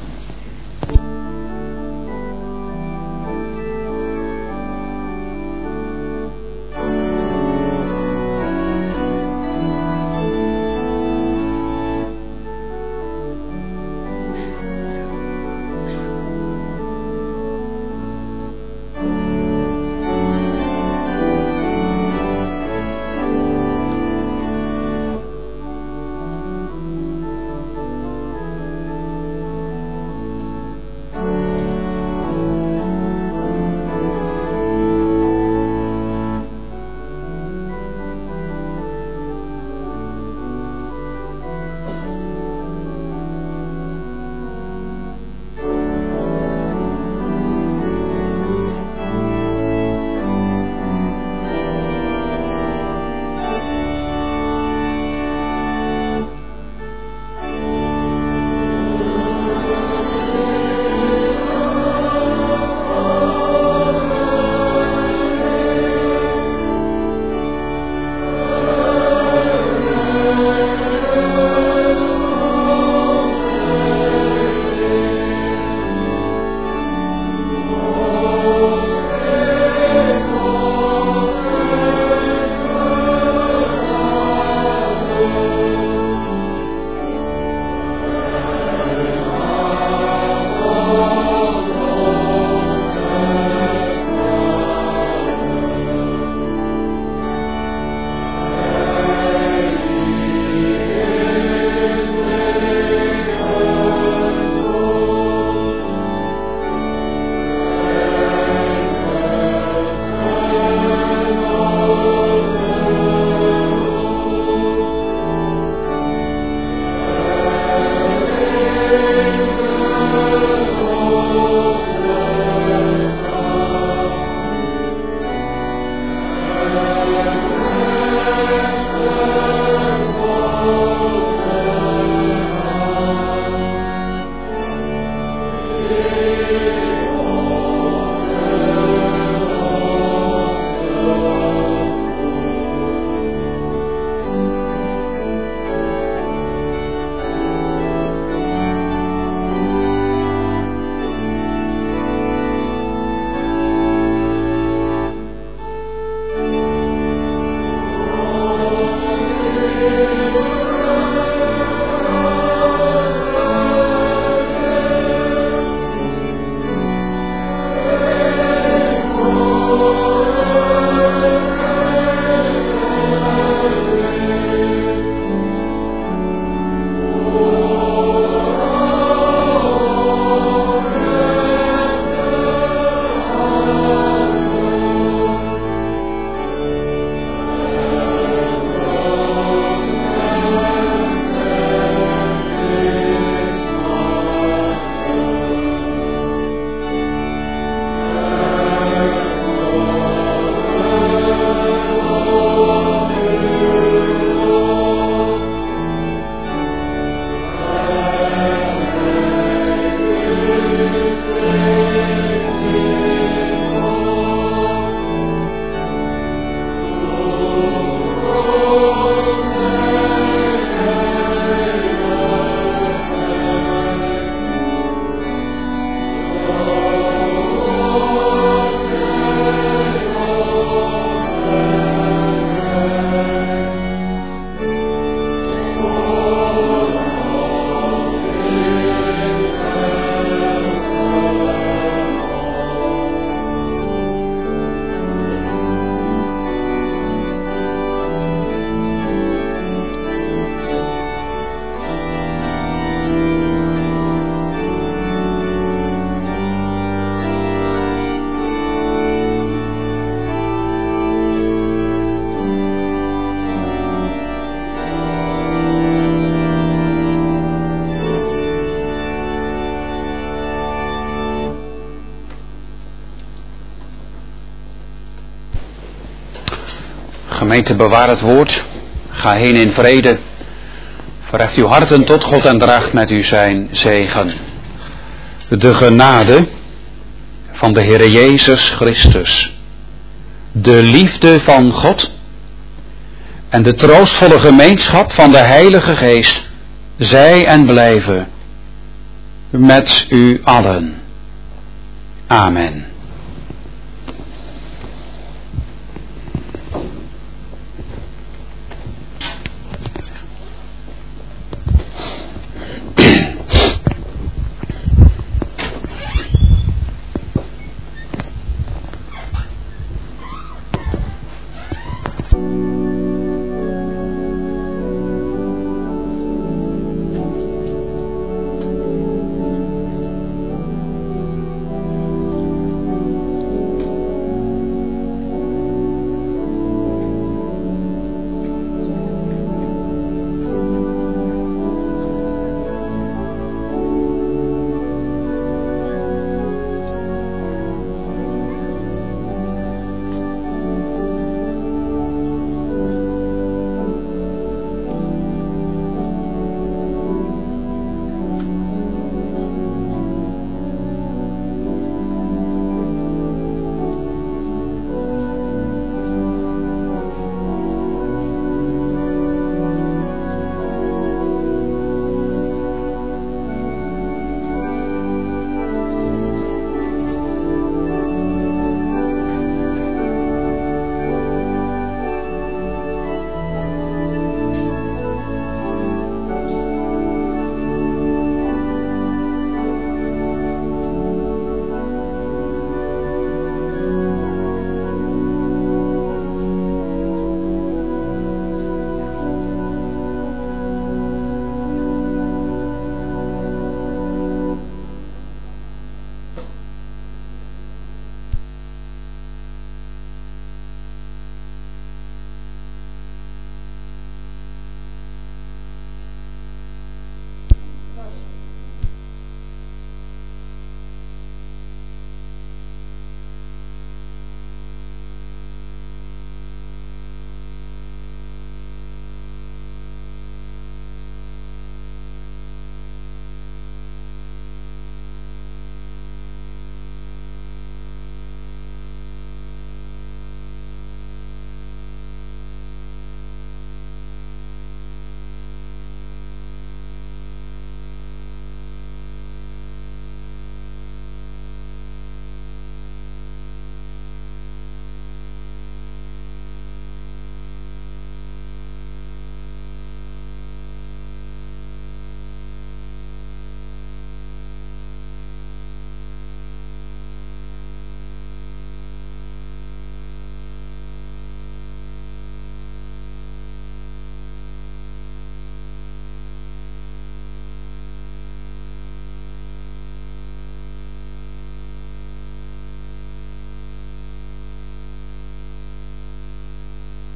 Gemeente, bewaar het woord. Ga heen in vrede. Verheft uw harten tot God en draagt met u zijn zegen. De genade van de Heere Jezus Christus, de liefde van God en de troostvolle gemeenschap van de Heilige Geest, zij en blijven met u allen. Amen.